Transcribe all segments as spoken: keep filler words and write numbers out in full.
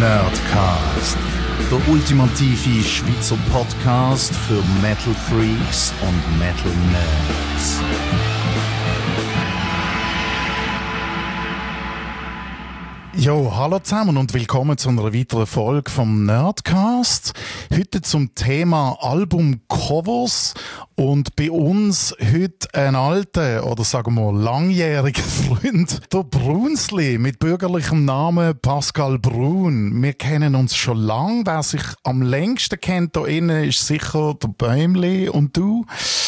Nerdcast, der ultimative Schweizer Podcast für Metal Freaks und Metal Nerds. Jo, hallo zusammen und willkommen zu einer weiteren Folge vom Nerdcast. Heute zum Thema Albumcovers und bei uns heute ein alter oder sagen wir langjähriger Freund, der Brunsli mit bürgerlichem Namen Pascal Brun. Wir kennen uns schon lang. Wer sich am längsten kennt da innen ist sicher der Bäumli und du.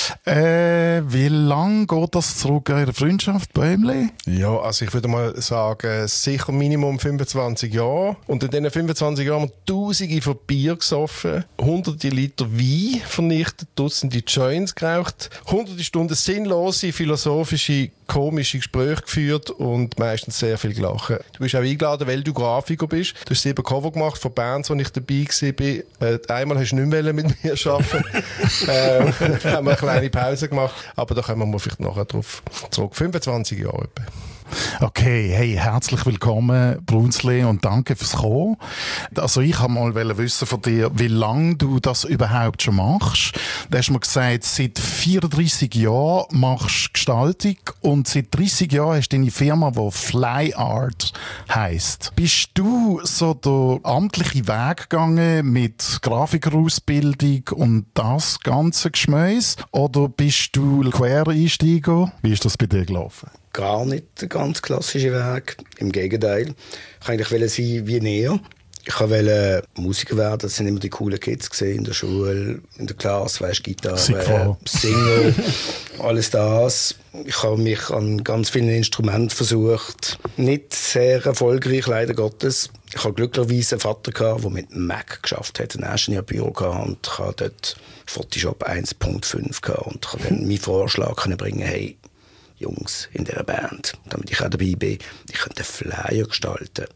Äh, wie lang geht das zurück, eure Freundschaft, Bäumli? Ja, also ich würde mal sagen, sicher Minimum fünfundzwanzig Jahre. Und in diesen fünfundzwanzig Jahren haben wir Tausende von Bier gesoffen, hunderte Liter Wein vernichtet, Dutzende Joints geraucht, hunderte Stunden sinnlose, philosophische, komische Gespräche geführt und meistens sehr viel gelacht. Du bist auch eingeladen, weil du Grafiker bist. Du hast sieben Cover gemacht von Bands, wo ich dabei war. Äh, einmal hast du nicht mehr mit mir arbeiten. äh, dann haben wir eine kleine Pause gemacht. Aber da kommen wir vielleicht nachher drauf zurück. fünfundzwanzig Jahre etwa. Okay, hey, herzlich willkommen, Brunsli, und danke fürs Kommen. Also ich wollte mal wissen von dir, wie lange du das überhaupt schon machst. Du hast mir gesagt, seit vierunddreissig Jahren machst du Gestaltung und seit dreissig Jahren hast du deine Firma, die Fly Art heisst. Bist du so der amtliche Weg gegangen mit Grafikerausbildung und das ganze Geschmäus? Oder bist du Quereinsteiger? Wie ist das bei dir gelaufen? Gar nicht der ganz klassische Weg. Im Gegenteil. Ich wollte eigentlich sein wie näher. Ich wollte Musiker werden. Das sind immer die coolen Kids gesehen in der Schule, in der Klasse, weißt, Gitarre, Single, alles das. Ich habe mich an ganz vielen Instrumenten versucht. Nicht sehr erfolgreich, leider Gottes. Ich hatte glücklicherweise einen Vater, der mit Mac geschafft hat, ein Ingenieurbüro gehabt, und ich hatte dort Photoshop eins Punkt fünf gehabt und konnte dann meinen Vorschlag bringen, hey, Jungs in dieser Band, damit ich auch dabei bin, ich könnte einen Flyer gestalten.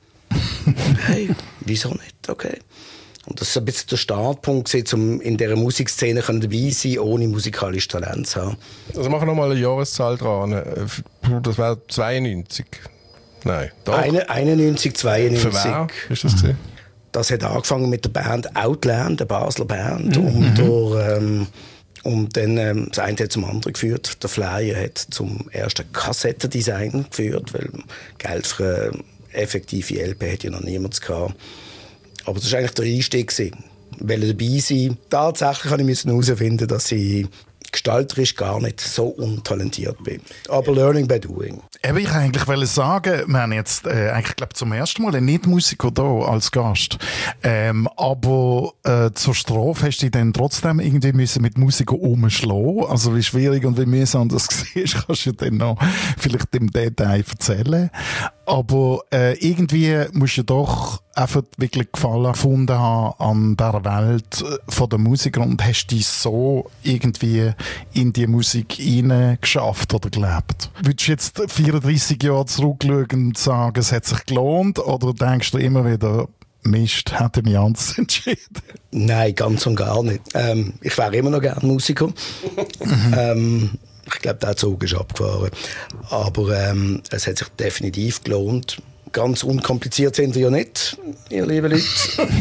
Hey, wieso nicht? Okay. Und das war ein bisschen der Startpunkt, um in dieser Musikszene dabei zu sein, ohne musikalisches Talent zu haben. Also machen wir noch mal eine Jahreszahl dran. Das wäre zweiundneunzig. Nein, doch. Eine, einundneunzig, zweiundneunzig. Für wer ist das gewesen? Das hat angefangen mit der Band Outland, der Basler Band. Mhm. Und der, ähm, Und dann ähm, das eine hat zum anderen geführt. Der Flyer hat zum ersten Kassettendesign geführt, weil Geld für eine effektive L P hat ja noch niemand gehabt. Aber das war eigentlich der Einstieg. Ich wollte dabei sein. Tatsächlich musste ich herausfinden, dass ich gestalterisch gar nicht so untalentiert bin. Aber learning by doing. Eben, ich eigentlich wollte sagen, wir haben jetzt äh, eigentlich glaub, zum ersten Mal einen Nicht-Musiker da als Gast. Ähm, aber äh, zur Strophe hast du dich dann trotzdem irgendwie müssen mit Musiker umschlagen. Also wie schwierig und wie mühsam das war, kannst du dann noch vielleicht im Detail erzählen. Aber äh, irgendwie musst du doch einfach wirklich Gefallen gefunden haben an dieser Welt von den Musikern und hast dich so irgendwie in die Musik hineingeschafft oder gelebt. Würdest du jetzt vierunddreissig Jahre zurückschauen und sagen, es hat sich gelohnt, oder denkst du immer wieder, Mist, hätte mich anders entschieden? Nein, ganz und gar nicht. Ähm, ich wäre immer noch gerne Musiker. Mhm. ähm, ich glaube, der Zug ist abgefahren. Aber ähm, es hat sich definitiv gelohnt. Ganz unkompliziert sind wir ja nicht, ihr lieben Leute.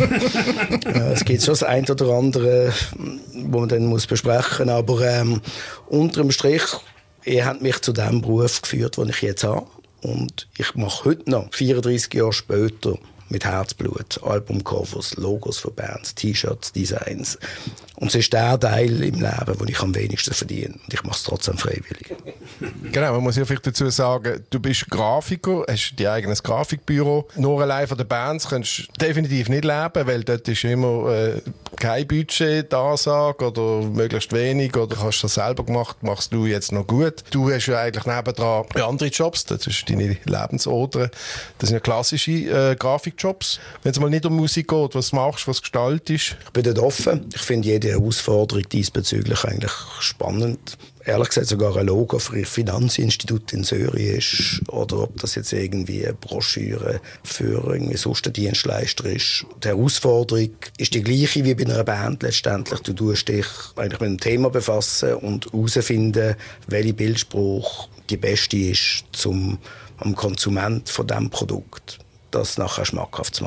äh, es gibt schon das eine oder andere, wo man dann muss besprechen muss. Aber ähm, unterm Strich, ihr habt mich zu dem Beruf geführt, den ich jetzt habe. Und ich mache heute noch, vierunddreissig Jahre später, mit Herzblut, Albumcovers, Logos von Bands, T-Shirts, Designs. Und es ist der Teil im Leben, wo ich am wenigsten verdiene. Und ich mache es trotzdem freiwillig. Genau, man muss ja vielleicht dazu sagen, du bist Grafiker, hast dein eigenes Grafikbüro. Nur allein von den Bands kannst du definitiv nicht leben, weil dort ist immer äh, kein Budget, die Ansage oder möglichst wenig, oder hast du das selber gemacht, machst du jetzt noch gut. Du hast ja eigentlich nebendran andere Jobs, das ist deine Lebensader. Das sind ja klassische äh, Grafikjobs. Wenn es mal nicht um Musik geht, was machst du, was gestaltest? Ich bin dort offen. Ich finde jede Herausforderung diesbezüglich eigentlich spannend. Ehrlich gesagt sogar ein Logo für ein Finanzinstitut in Zürich ist, oder ob das jetzt irgendwie eine Broschüre für irgendwie sonst ein Dienstleister ist. Die Herausforderung ist die gleiche wie bei einer Band letztendlich. Du tust dich eigentlich mit dem Thema befassen und herausfinden, welcher Bildspruch die beste ist, um am Konsument von diesem Produkt das nachher schmackhaft zu machen.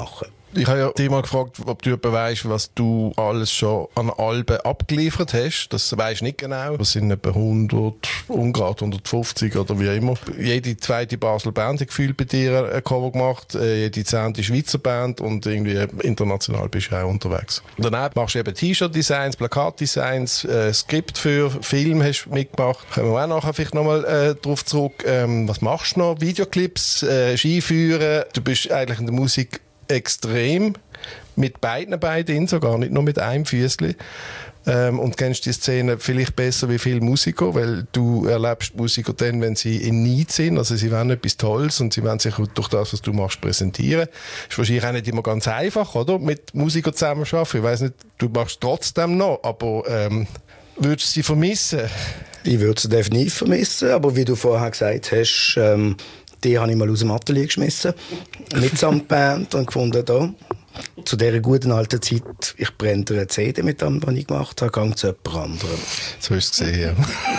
Ich habe ja dich mal gefragt, ob du etwa weißt, was du alles schon an Alben abgeliefert hast. Das weisst du nicht genau. Das sind etwa hundert, ungerade hundertfünfzig oder wie immer. Jede zweite Basel Band hat gefühlt bei dir ein Cover gemacht, jede zehnte Schweizer Band und irgendwie international bist du auch unterwegs. Daneben machst du eben T-Shirt-Designs, Plakatdesigns, äh, Skript für Film hast du mitgemacht. Kommen wir auch nachher vielleicht nochmal äh, drauf zurück. Ähm, was machst du noch? Videoclips, äh, Skiführen. Du bist eigentlich in der Musik extrem mit beiden Beinen, sogar nicht nur mit einem Füßchen. Ähm, und kennst die Szene vielleicht besser wie viele Musiker, weil du erlebst Musiker dann, wenn sie in Need sind, also sie wollen etwas Tolles und sie wollen sich durch das, was du machst, präsentieren. Ist wahrscheinlich auch nicht immer ganz einfach, oder? Mit Musikern zusammenarbeiten. Ich weiss nicht, du machst trotzdem noch, aber ähm, würdest du sie vermissen? Ich würde sie definitiv vermissen, aber wie du vorher gesagt hast, ähm, die habe ich mal aus dem Atelier geschmissen, mitsamt Band und gefunden, da, zu dieser guten alten Zeit, ich brenne eine C D mit dem, was ich gemacht habe, gehe zu jemand anderem. So hast du es gesehen,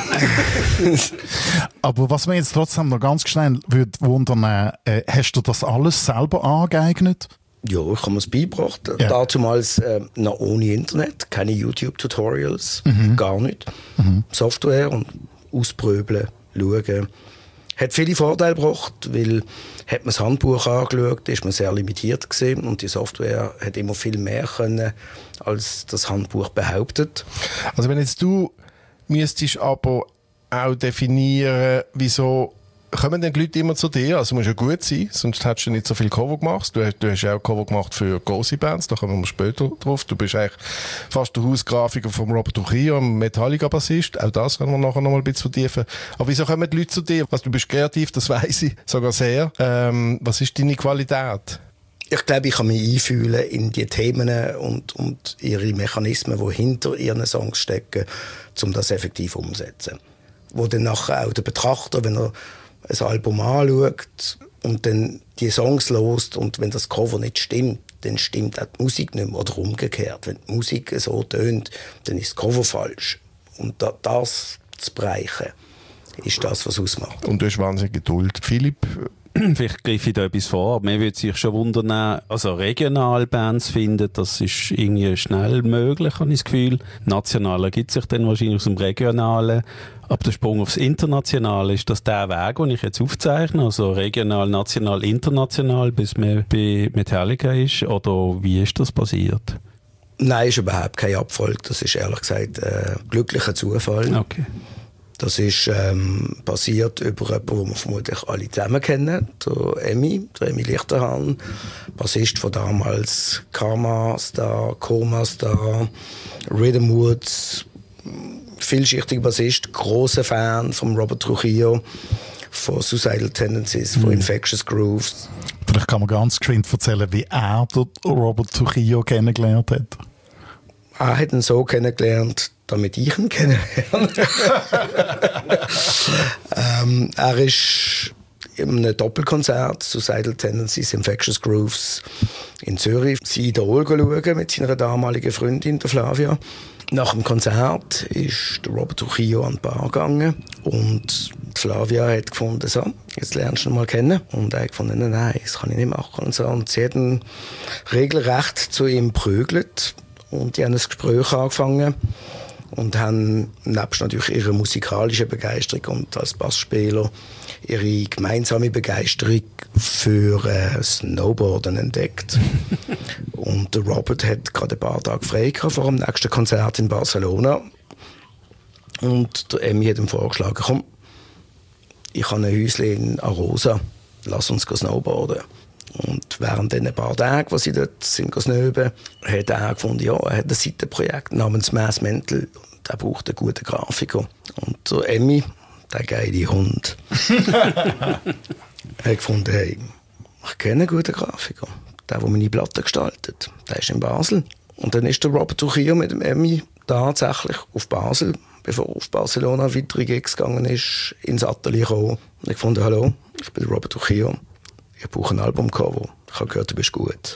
ja. Aber was mich jetzt trotzdem noch ganz schnell würde wundern, äh, hast du das alles selber angeeignet? Ja, ich habe mir es beigebracht. Ja. Dazumals äh, noch ohne Internet, keine YouTube-Tutorials, mhm. gar nicht. Mhm. Software und auspröbeln, schauen. Hat viele Vorteile gebracht, weil hat man das Handbuch angeschaut, ist man sehr limitiert gewesen und die Software hat immer viel mehr können, als das Handbuch behauptet. Also wenn jetzt du müsstest aber auch definieren, wieso kommen denn die Leute immer zu dir? Also musst ja gut sein, sonst hättest du nicht so viel Cover gemacht. Du hast, du hast ja auch Cover gemacht für grosse Bands, da kommen wir später drauf. Du bist eigentlich fast der Hausgrafiker von Robert Trujillo, ein Metallica-Bassist. Auch das können wir nachher noch mal ein bisschen vertiefen. Aber wieso kommen die Leute zu dir? Also du bist kreativ, das weiss ich, sogar sehr. Ähm, was ist deine Qualität? Ich glaube, ich kann mich einfühlen in die Themen und, und ihre Mechanismen, die hinter ihren Songs stecken, um das effektiv umzusetzen. Wo dann nachher auch der Betrachter, wenn er ein Album anschaut und dann die Songs hört und wenn das Cover nicht stimmt, dann stimmt auch die Musik nicht mehr oder umgekehrt. Wenn die Musik so tönt, dann ist das Cover falsch. Und da, das zu bereichen, ist das, was ausmacht. Und du hast wahnsinnig Geduld. Philipp? Vielleicht greife ich da etwas vor. Mir würde sich schon wundern, also Regionalbands finden, das ist irgendwie schnell möglich, habe ich das Gefühl. National ergibt sich dann wahrscheinlich aus dem Regionalen. Aber der Sprung aufs Internationale, ist das der Weg, den ich jetzt aufzeichne? Also regional, national, international, bis man bei Metallica ist? Oder wie ist das passiert? Nein, ist überhaupt kein Abfolg. Das ist ehrlich gesagt ein glücklicher Zufall. Okay. Das ist ähm, passiert über jemanden, den wir vermutlich alle zusammen kennen. Der Emmy, der Emmy Lichterhahn, Bassist von damals Karma-Star, Koma-Star, Rhythm Woods, vielschichtiger Bassist, grosser Fan von Robert Trujillo, von Suicidal Tendencies, von mm. Infectious Grooves. Vielleicht kann man ganz geschwind erzählen, wie er Robert Trujillo kennengelernt hat. Er hat ihn so kennengelernt, damit ich ihn kennenlerne. ähm, er ist in einem Doppelkonzert Suicidal Tendencies, Infectious Grooves in Zürich sein Idol schauen mit seiner damaligen Freundin, der Flavia. Nach dem Konzert ist der Robert Trujillo an die Bar gegangen und Flavia hat gefunden, so, jetzt lernst du ihn mal kennen. Und er hat gefunden, nein, nein, das kann ich nicht machen. Und, so. Und sie hat ihn regelrecht zu ihm geprügelt und die haben ein Gespräch angefangen und haben nebst natürlich ihre musikalische Begeisterung und als Bassspieler ihre gemeinsame Begeisterung für äh, Snowboarden entdeckt. Und der Robert hat gerade ein paar Tage frei gehabt vor dem nächsten Konzert in Barcelona. Und der Emmy hat ihm vorgeschlagen, komm, ich habe ein Häuschen in Arosa, lass uns snowboarden. Und während den paar Tagen, wo sie dort sind snowben, hat er gefunden, ja, er hat ein Seitenprojekt namens Mass Mental und er braucht einen guten Grafiker. Und der Emmy, der geile Hund, hat gefunden, hey, ich kenne einen guten Grafiker. Der, der meine Platte gestaltet, der ist in Basel. Und dann ist der Robert Trujillo mit dem Emmy tatsächlich auf Basel, bevor er auf Barcelona weitere Gigs gegangen ist, ins Atelier gekommen. Und ich fand, hallo, ich bin Robert Trujillo. Ich brauche ein Albumcover. Ich habe gehört, du bist gut.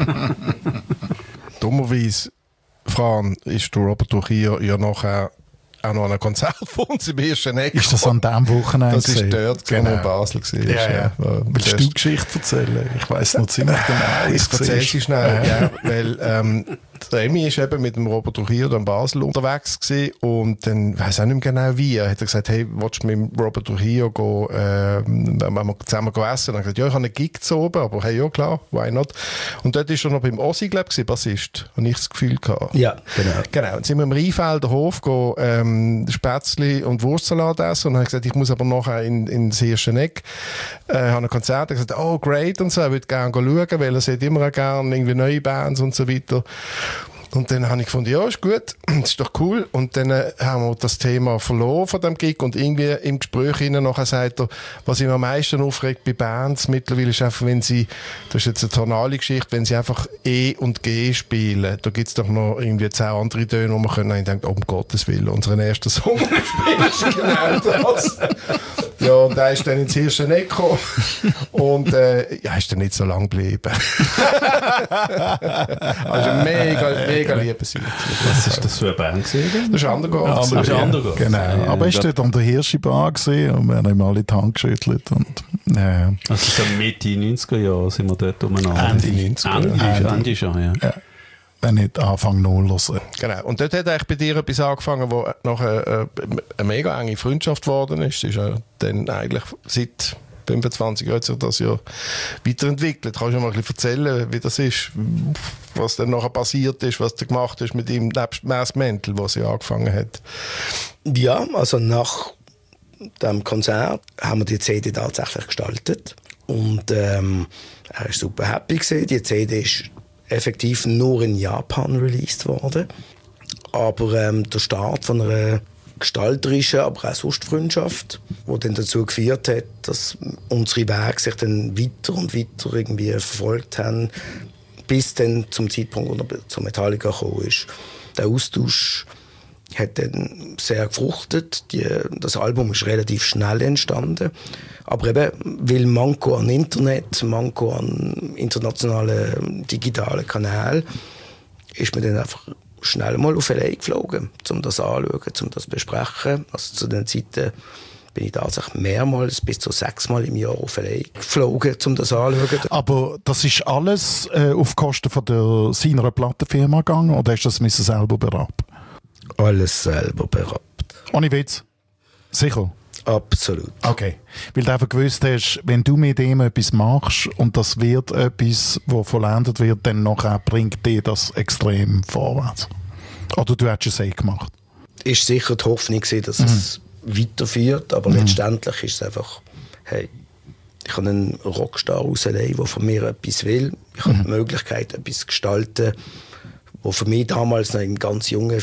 Dummerweise, Fran, ist der Robert Trujillo ja nachher auch noch ein Konzert von uns im ersten Eck. Ist das an diesem Wochenende? Das ist dort, genau. in Basel gewesen. Ja, ja. Ja. Willst du Geschichte erzählen? Ich weiss noch ziemlich genau. Ich erzähle sie schnell, ja. Ja, weil ähm, der Emi ist eben mit dem Robert Trujillo in Basel unterwegs gewesen und dann weiss auch nicht mehr genau wie. Er hat gesagt, hey, willst du mit dem Robert Trujillo gehen, äh, wir zusammen gehen essen? Und er hat gesagt, ja, ich habe einen Gig zu oben, aber hey, ja klar, why not? Und dort ist er noch beim Ossi, glaube ich, Bassist, habe ich das Gefühl gehabt. Ja, genau. Genau, dann sind wir im Rheinfelder Hof gehen, ähm, Spätzli und Wurstsalat essen und dann habe ich gesagt, ich muss aber nachher in, in das Hirscheneck, äh, habe ein Konzert, er hat gesagt, oh great und so, er würde gerne schauen, weil er sieht immer auch gerne irgendwie neue Bands und so weiter. Und dann habe ich gefunden, ja, ist gut, das ist doch cool. Und dann äh, haben wir das Thema verloren von dem Gig und irgendwie im Gespräch hinein nachher sagt er, was ihn am meisten aufregt bei Bands mittlerweile ist einfach, wenn sie, das ist jetzt eine tonale Geschichte, wenn sie einfach E und G spielen, da gibt es doch noch irgendwie zehn andere Töne, wo man können, und ich denke, oh, um Gottes Willen, unseren ersten Song spielen ist genau das. Ja, und er ist dann ins Hirscheneck gekommen und äh, ja, ist dann nicht so lang geblieben. Also mega, mega liebe Seite. Was ist das für eine Band gewesen? Das ist Undergod. Das ist Undergod. Genau, ja, aber er ist dort an der Hirschi-Bar gesehen und wir haben ihm alle die Hand geschüttelt. Und, äh. Also so Mitte neunziger Jahre sind wir dort umeinander. Ende neunziger. Ende, Ende. Ende schon, ja. Ja. Wenn nicht Anfang Nuller. Genau. Und dort hat eigentlich bei dir etwas angefangen, wo nachher äh, eine mega enge Freundschaft geworden ist. Das ist ja dann eigentlich seit fünfundzwanzig Jahren hat sich das ja weiterentwickelt. Kannst du mal ein bisschen erzählen, wie das ist, was dann nachher passiert ist, was du gemacht hast mit ihm, nebst Mass Mental, was ja angefangen hat? Ja, also nach dem Konzert haben wir die C D tatsächlich gestaltet. Und ähm, er war super happy gewesen. Die C D ist effektiv nur in Japan released worden. Aber ähm, der Start von einer gestalterischen, aber auch sonst Freundschaft, die dann dazu geführt hat, dass unsere Wege sich dann weiter und weiter irgendwie verfolgt haben, bis dann zum Zeitpunkt, wo er zu Metallica gekommen ist. Der Austausch hat dann sehr gefruchtet. Die, das Album ist relativ schnell entstanden. Aber eben, weil Manko an Internet, Manko an internationalen digitalen Kanälen, ist man dann einfach schnell mal auf L A geflogen, um das anzuschauen, um das zu besprechen. Also zu den Zeiten bin ich tatsächlich mehrmals, bis zu sechsmal im Jahr auf L A geflogen, um das anzuschauen. Aber das ist alles äh, auf Kosten von der, seiner Plattenfirma gegangen oder hast du das müssen selber berappen? Alles selber berappt. Ohne Witz? Sicher? Absolut. Okay. Weil du einfach gewusst hast, wenn du mit dem etwas machst und das wird etwas, das vollendet wird, dann nachher bringt dir das extrem vorwärts. Oder du hättest es eh gemacht? Ist sicher die Hoffnung gewesen, dass mhm. es weiterführt, aber mhm. letztendlich ist es einfach, hey, ich habe einen Rockstar aus L A, der von mir etwas will. Ich mhm. habe die Möglichkeit, etwas zu gestalten, was für mich damals noch in ganz jungen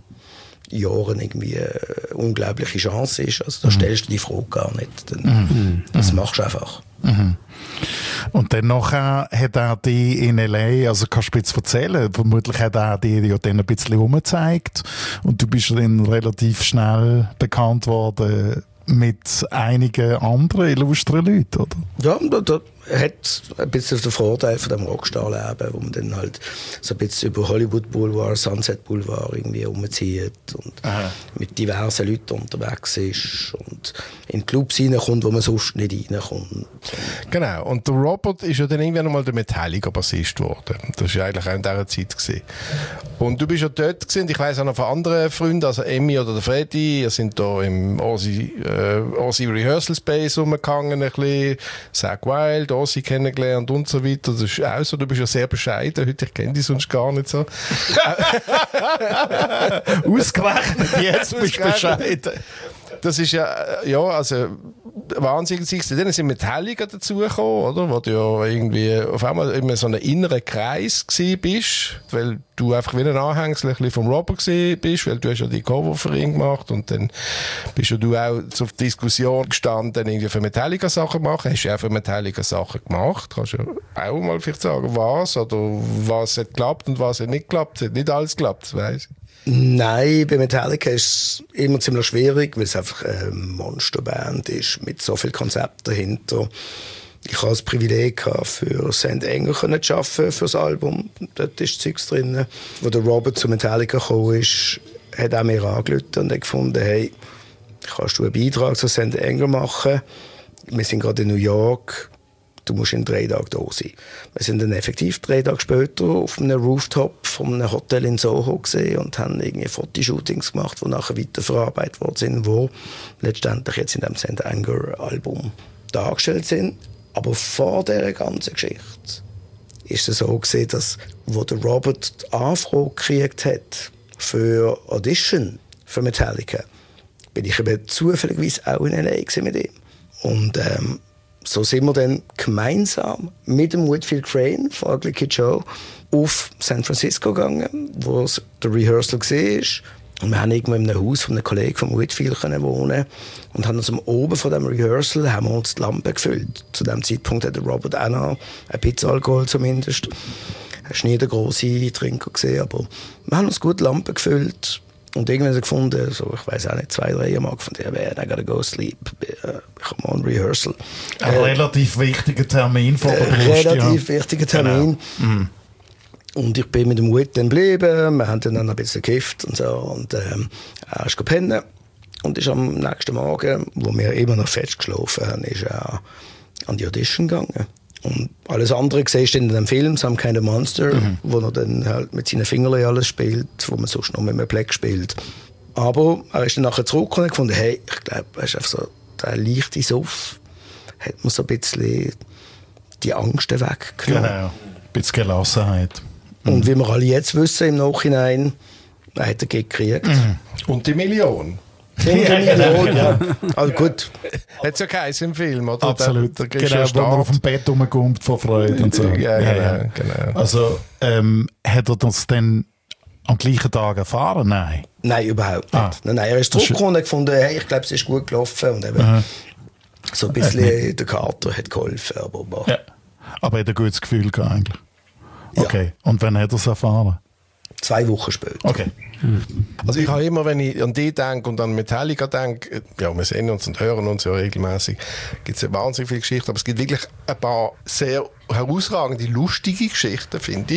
Jahren irgendwie eine unglaubliche Chance ist. Also da mhm. stellst du die Frage gar nicht. Dann, mhm. Das machst du einfach. Mhm. Und dann nachher hat er die in L A, also kannst du jetzt erzählen, vermutlich hat er die ja dann ein bisschen umgezeigt und du bist dann relativ schnell bekannt worden mit einigen anderen illustren Leuten, oder? Ja, da, da hat ein bisschen den Vorteil von dem Rockstar-Leben, wo man dann halt so ein bisschen über Hollywood Boulevard, Sunset Boulevard irgendwie umzieht und Aha. mit diversen Leuten unterwegs ist und in Clubs reinkommt, wo man sonst nicht reinkommt. Genau, und der Robert ist ja dann irgendwann mal der Metallica-Bassist geworden. Das war ja eigentlich auch in dieser Zeit gewesen. Und du bist ja dort gewesen, ich weiss auch noch von anderen Freunden, also Emmy oder der Freddy, ihr sind da im Ozzy, äh, Ozzy Rehearsal Space rumgegangen, ein bisschen, Zach Wild, Ozzy kennengelernt und so weiter. Das ist auch so, du bist ja sehr bescheiden heute, ich kenne dich sonst gar nicht so. Ausgerechnet, jetzt bist du bescheiden. Das ist ja, ja, also wahnsinnig. Dann sind Metallica dazugekommen, oder? Wo du ja irgendwie auf einmal immer so einen inneren Kreis gsi bist, weil du einfach wie ein Anhängsel vom Robert gsi bist, weil du hast ja die Cover für ihn gemacht und dann bist ja du auch zur Diskussion gestanden, irgendwie für Metallica Sachen machen. Hast du ja auch für Metallica Sachen gemacht. Kannst du ja auch mal vielleicht sagen, was oder was hat geklappt und was hat nicht geklappt. Es hat nicht alles geklappt, weiss ich. Nein, bei Metallica ist es immer ziemlich schwierig, weil es einfach eine Monsterband ist mit so viel Konzept dahinter. Ich hatte das Privileg gehabt, für Saint Anger zu arbeiten, für das Album. Dort ist Zeugs drin. Wo der Robert zu Metallica gekommen ist, hat auch mir angerufen und hat gefunden, hey, kannst du einen Beitrag zu Saint Anger machen? Wir sind gerade in New York, du musst in drei Tagen da sein. Wir sind dann effektiv drei Tage später auf einem Rooftop von einem Hotel in Soho gesehen und haben irgendwie Fotoshootings gemacht, die nachher weiterverarbeitet worden sind, die letztendlich jetzt in dem Saint Anger Album dargestellt sind. Aber vor dieser ganzen Geschichte ist es so gesehen, dass wo der Robert die Anfrage gekriegt hat für Audition für Metallica, bin ich eben zufälligerweise auch in L A mit ihm. Und ähm, so sind wir dann gemeinsam mit dem Whitfield Crane von Ugly Kid Joe auf San Francisco gegangen, wo der Rehearsal war. Und wir haben irgendwo in einem Haus von einem Kollegen von Whitfield wohnen und haben uns am Oben von dem Rehearsal haben wir uns die Lampe gefüllt. Zu dem Zeitpunkt hatte Robert auch noch ein bisschen Alkohol zumindest. Er war nie der grosse Trinker gesehen, aber wir haben uns gut die Lampe gefüllt. Und irgendwann haben sie gefunden, so, ich weiß auch nicht, zwei, drei Mal gefunden, ja, I gotta go sleep, ich habe mal ein Rehearsal. Ein äh, relativ wichtiger Termin vor der Brust. Ein relativ ja. wichtiger Termin. Genau. Mhm. Und ich bin mit dem Whit dann geblieben, wir haben dann ein bisschen gekifft und so, und ähm, er ist gepennt. Und ist am nächsten Morgen, wo wir immer noch fest geschlafen haben, ist er an die Audition gegangen. Und alles andere siehst du in dem Film, «Some Kind of Monster», mhm. wo er dann halt mit seinen Fingern alles spielt, wo man sonst noch mit einem Black spielt. Aber er ist dann nachher zurückgekommen und gefunden, hey, ich glaube, er ist einfach so, der leichte Suff hat mir so ein bisschen die Angst weggenommen. Genau, ein bisschen Gelassenheit. Mhm. Und wie wir alle jetzt wissen im Nachhinein, er hat er gekriegt. Mhm. Und die Million. Die Million, ja. Also gut. Hat es ja geheißen im Film, oder? Absolut. Da, da genau, wo man auf dem Bett rumkommt vor Freude und so. Ja, ja, ja. Genau. Also, ähm, hat er das dann am gleichen Tag erfahren? Nein. Nein, überhaupt nicht. Ah. Nein, nein, er ist zurückgekommen und hat gefunden, hey, ich glaube, es ist gut gelaufen. Und eben Aha. so ein bisschen äh, der Kater hat geholfen. Aber, ja. aber er hat ein gutes Gefühl gehabt eigentlich. Okay. Ja. Und wann hat er es erfahren? Zwei Wochen später. Okay. Also ich habe immer, wenn ich an die denke und an Metallica denke, ja, wir sehen uns und hören uns ja regelmäßig, gibt es ja wahnsinnig viele Geschichten, aber es gibt wirklich ein paar sehr herausragende, lustige Geschichten, finde ich.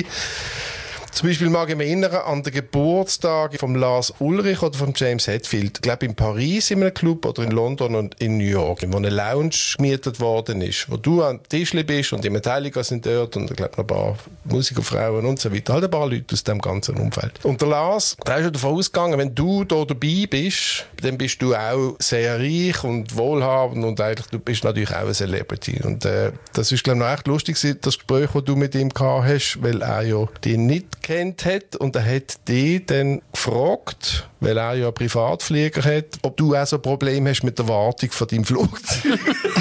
Zum Beispiel mag ich mich erinnern an den Geburtstag von Lars Ulrich oder von James Hetfield. Ich glaube in Paris in einem Club oder in London und in New York, wo eine Lounge gemietet worden ist, wo du an Tischli bist und die Metallica sind dort und ich glaube noch ein paar Musikerfrauen und so weiter. Halt ein paar Leute aus dem ganzen Umfeld. Und der Lars, der ist schon davon ausgegangen, wenn du da dabei bist, dann bist du auch sehr reich und wohlhabend und eigentlich du bist natürlich auch eine Celebrity. Und äh, das ist glaube ich noch echt lustig, das Gespräch, das du mit ihm gehabt hast, weil er ja dich nicht kennt hat und er hat dich dann gefragt, weil er ja einen Privatflieger hat, ob du auch so ein Problem hast mit der Wartung von deinem Flugzeug.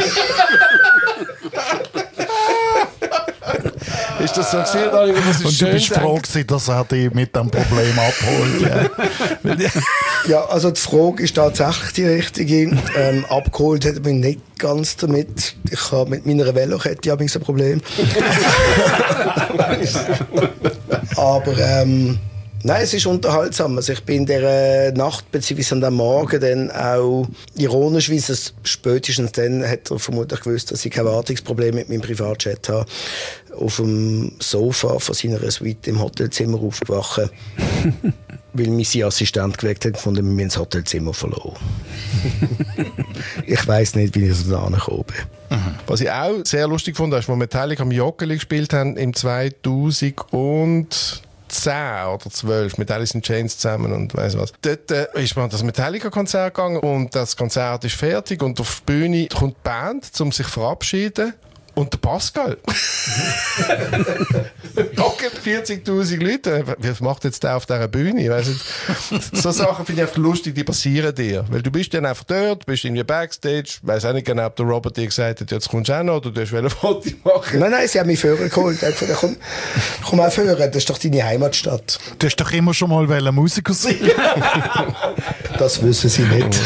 Ist das so gesehen, Daniel? Das ist und du bist froh gewesen, dass er dich mit dem Problem abholt. Ja. Ja, also die Frage ist tatsächlich die richtige. Ähm, abgeholt hat er mich nicht ganz damit. Ich habe mit meiner Velokette ein Problem. Aber ähm, nein, es ist unterhaltsam. Also ich bin in dieser Nacht bzw. an dem Morgen dann auch ironischerweise, spätestens dann hat er vermutlich gewusst, dass ich kein Wartungsproblem mit meinem Privatjet habe, auf dem Sofa von seiner Suite im Hotelzimmer aufgewacht, weil mich sein Assistent geweckt hat und gefunden, wir müssen das Hotelzimmer verloren. Ich weiss nicht, wie ich so da angekommen bin. Mhm. Was ich auch sehr lustig fand, ist, als wir Metallica am Joggeli gespielt haben im zweitausendzehn oder zwölf mit Alice in Chains zusammen und weiss was. Dort äh, ist man an das Metallica-Konzert gegangen und das Konzert ist fertig und auf die Bühne kommt die Band, um sich zu verabschieden. Und der Pascal. Hocken vierzigtausend Leute. Was macht jetzt der auf dieser Bühne? Ich weiss nicht. So Sachen finde ich einfach lustig, die passieren dir. Weil du bist dann einfach dort, bist irgendwie Backstage. Ich weiss auch nicht genau, ob der Robert dir gesagt hat, jetzt kommst du auch noch oder du hast ein Foto machen. Nein, nein, sie haben mich vorher geholt. Ich gesagt, komm, komm auch vorher, das ist doch deine Heimatstadt. Du hast doch immer schon mal Musiker sein. Das wissen sie nicht.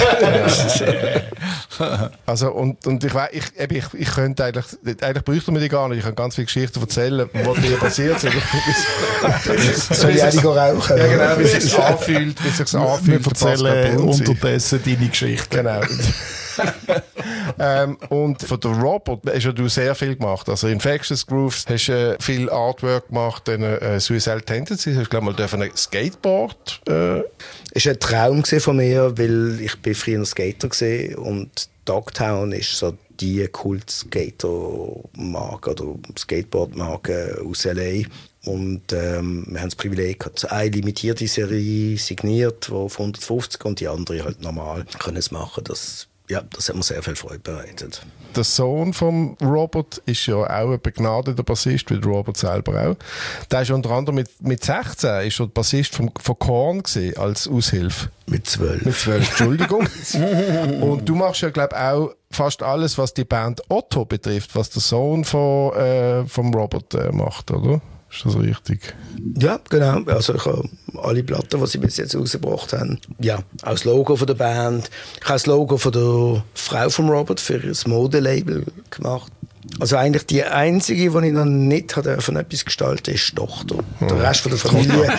Also, und, und ich, ich, ich, ich könnte eigentlich, eigentlich bräuchte man die gar nicht. Ich kann ganz viele Geschichten erzählen, was dir passiert sind. Soll ich auch rauchen? Ja, genau, wie es sich anfühlt, wie es sich anfühlt. Wir erzählen unterdessen deine Geschichte. Genau. ähm, und von der Robot hast ja du sehr viel gemacht. Also Infectious Grooves hast äh, viel Artwork gemacht, dann äh, Suicidal Tendencies, hast glaube mal ein Skateboard. Äh. Es war ein Traum von mir, weil ich bin früher Skater war und Dogtown ist so die Kult-Skater-Marke oder Skateboard-Marke aus L A. Und ähm, wir haben das Privileg gehabt, eine limitierte Serie signiert, die auf hundertfünfzig und die andere halt normal können es machen. Das, ja, das hat mir sehr viel Freude bereitet. Der Sohn vom Robert ist ja auch ein begnadeter Bassist, wie der Robert selber auch. Der ist unter anderem mit, mit sechzehn ist er Bassist vom, von Korn gewesen, als Aushilfe. Mit zwölf. Mit zwölf, Entschuldigung. Und du machst ja, glaube ich, auch fast alles, was die Band Otto betrifft, was der Sohn von, äh, vom Robert äh, macht, oder? Ist das richtig? Ja, genau. Also ich habe alle Platten, die sie bis jetzt rausgebracht haben. Ja, auch das Logo von der Band. Ich habe das Logo von der Frau von Robert für das Modelabel gemacht. Also eigentlich die einzige, die ich noch nicht hatte, von etwas gestalten, ist die Tochter. Der Rest von der Familie.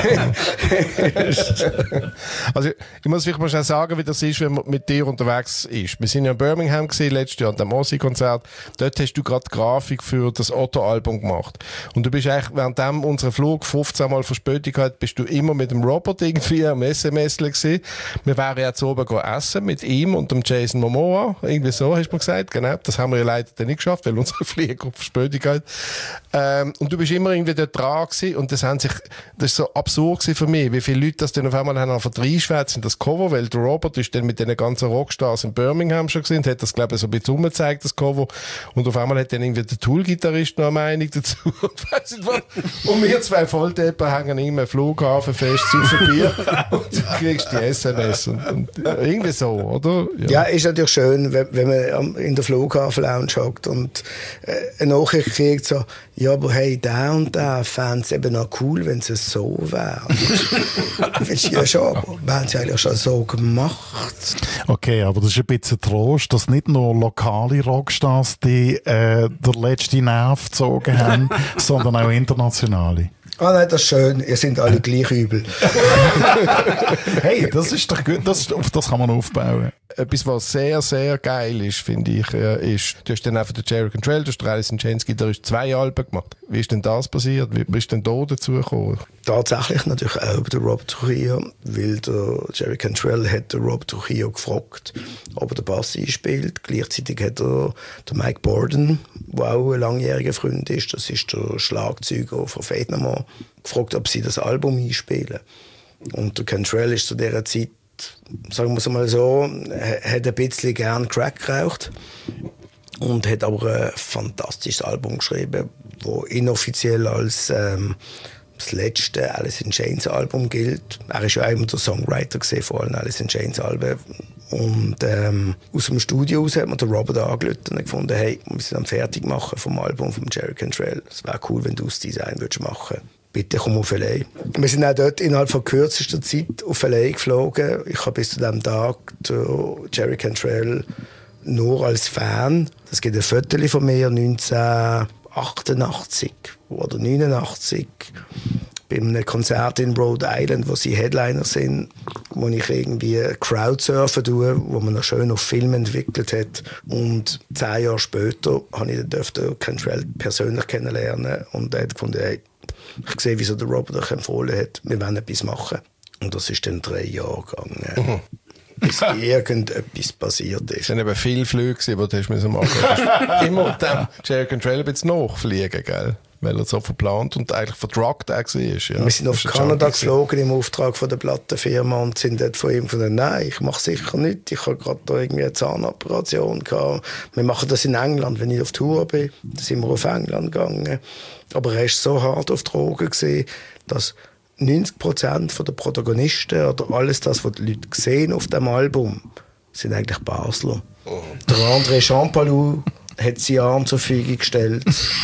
Also ich muss vielleicht mal schnell sagen, wie das ist, wenn man mit dir unterwegs ist. Wir sind ja in Birmingham gewesen, letztes Jahr an dem Ossi-Konzert. Dort hast du gerade Grafik für das Otto-Album gemacht. Und du bist eigentlich, während unser Flug fünfzehn Mal Verspätung hat, bist du immer mit dem Robert irgendwie am S M S gewesen. Wir wären jetzt oben essen mit ihm und dem Jason Momoa. Irgendwie so, hast du mir gesagt. Genau, das haben wir ja leider dann nicht geschafft, weil unsere Flieger auf Verspätung hat. Ähm, und du bist immer irgendwie dort dran gewesen und das haben sich, das ist so absurd gewesen für mich, wie viele Leute das dann auf einmal haben einfach reinschwätzen, das Cover, weil der Robert ist dann mit den ganzen Rockstars in Birmingham schon gewesen und hat das, glaube ich, so ein bisschen umgezeigt, das Cover. Und auf einmal hat dann irgendwie der Tool-Gitarrist noch eine Meinung dazu und weiss nicht was. Und wir zwei Volldeppen hängen immer im Flughafen fest zu Bier und du kriegst die S M S und, und irgendwie so, oder? Ja, ja, ist natürlich schön, wenn, wenn man in der Flughafen-Lounge hockt und äh, eine Nachricht kriegt, so, ja, aber hey, der und der fände es eben noch cool, wenn es so wäre. Ja schon, aber wir haben es eigentlich schon so gemacht. Okay, aber das ist ein bisschen Trost, dass nicht nur lokale Rockstars die äh, der letzte Nerv gezogen haben, sondern auch internationale. Ah nein, das ist schön, ihr seid alle gleich übel. Hey, das ist doch gut, das, auf das kann man aufbauen. Etwas, was sehr, sehr geil ist, finde ich, ist, du hast dann einfach den Jerry Cantrell, du hast den Alice in Chains Gitarrist zwei Alben gemacht. Wie ist denn das passiert? Wie bist du denn da dazu gekommen? Tatsächlich natürlich auch über den Rob Trujillo, weil der Jerry Cantrell hat den Rob Trujillo gefragt, ob er den Bass einspielt. Gleichzeitig hat er den Mike Borden, der auch ein langjähriger Freund ist, das ist der Schlagzeuger von Faith No More, gefragt, ob sie das Album einspielen. Und der Cantrell ist zu dieser Zeit, sagen wir es mal so, hat ein bisschen gern Crack geraucht und hat aber ein fantastisches Album geschrieben, das inoffiziell als ähm, das letzte Alice in Chains Album gilt. Er war ja auch immer der Songwriter von allen Alice in Chains Alben. Und ähm, aus dem Studio aus hat man den Robert angerufen und gefunden, hey, wir müssen dann fertig machen vom Album von Jerry Cantrell. Es wäre cool, wenn du das Design würdest machen. Bitte komm auf L A. Wir sind auch dort innerhalb von kürzester Zeit auf L A geflogen. Ich habe bis zu diesem Tag Jerry Cantrell nur als Fan. Es gibt ein Foto von mir neunzehnhundertachtundachtzig oder neunundachtzig bei einem Konzert in Rhode Island, wo sie Headliner sind, wo ich irgendwie Crowdsurfen tue, wo man noch schön auf Film entwickelt hat. Und zehn Jahre später habe ich den Cantrell persönlich kennenlernen und er hat gefunden, hey, ich sehe, wieso der Robert euch empfohlen hat, wir wollen etwas machen. Und das ist dann drei Jahre gegangen. Mhm. Bis irgendetwas passiert ist. Es waren eben viele Flüge, die du machen musst. Immer dem Jerry Cantrell ein bisschen nachfliegen, gell? Weil er so verplant und eigentlich verdruckt war. Ja. Wir sind auf Kanada geflogen im Auftrag von der Plattenfirma und sind dort von ihm gefunden, nein, ich mache sicher nicht. Ich habe gerade da irgendwie eine Zahnoperation gehabt. Wir machen das in England, wenn ich auf Tour bin. Da sind wir auf England gegangen. Aber er war so hart auf Drogen gewesen, dass neunzig Prozent der Protagonisten oder alles das, was die Leute sehen auf dem Album, sind eigentlich Basler. Oh. Der André Champalou hat seinen Arm zur Verfügung gestellt.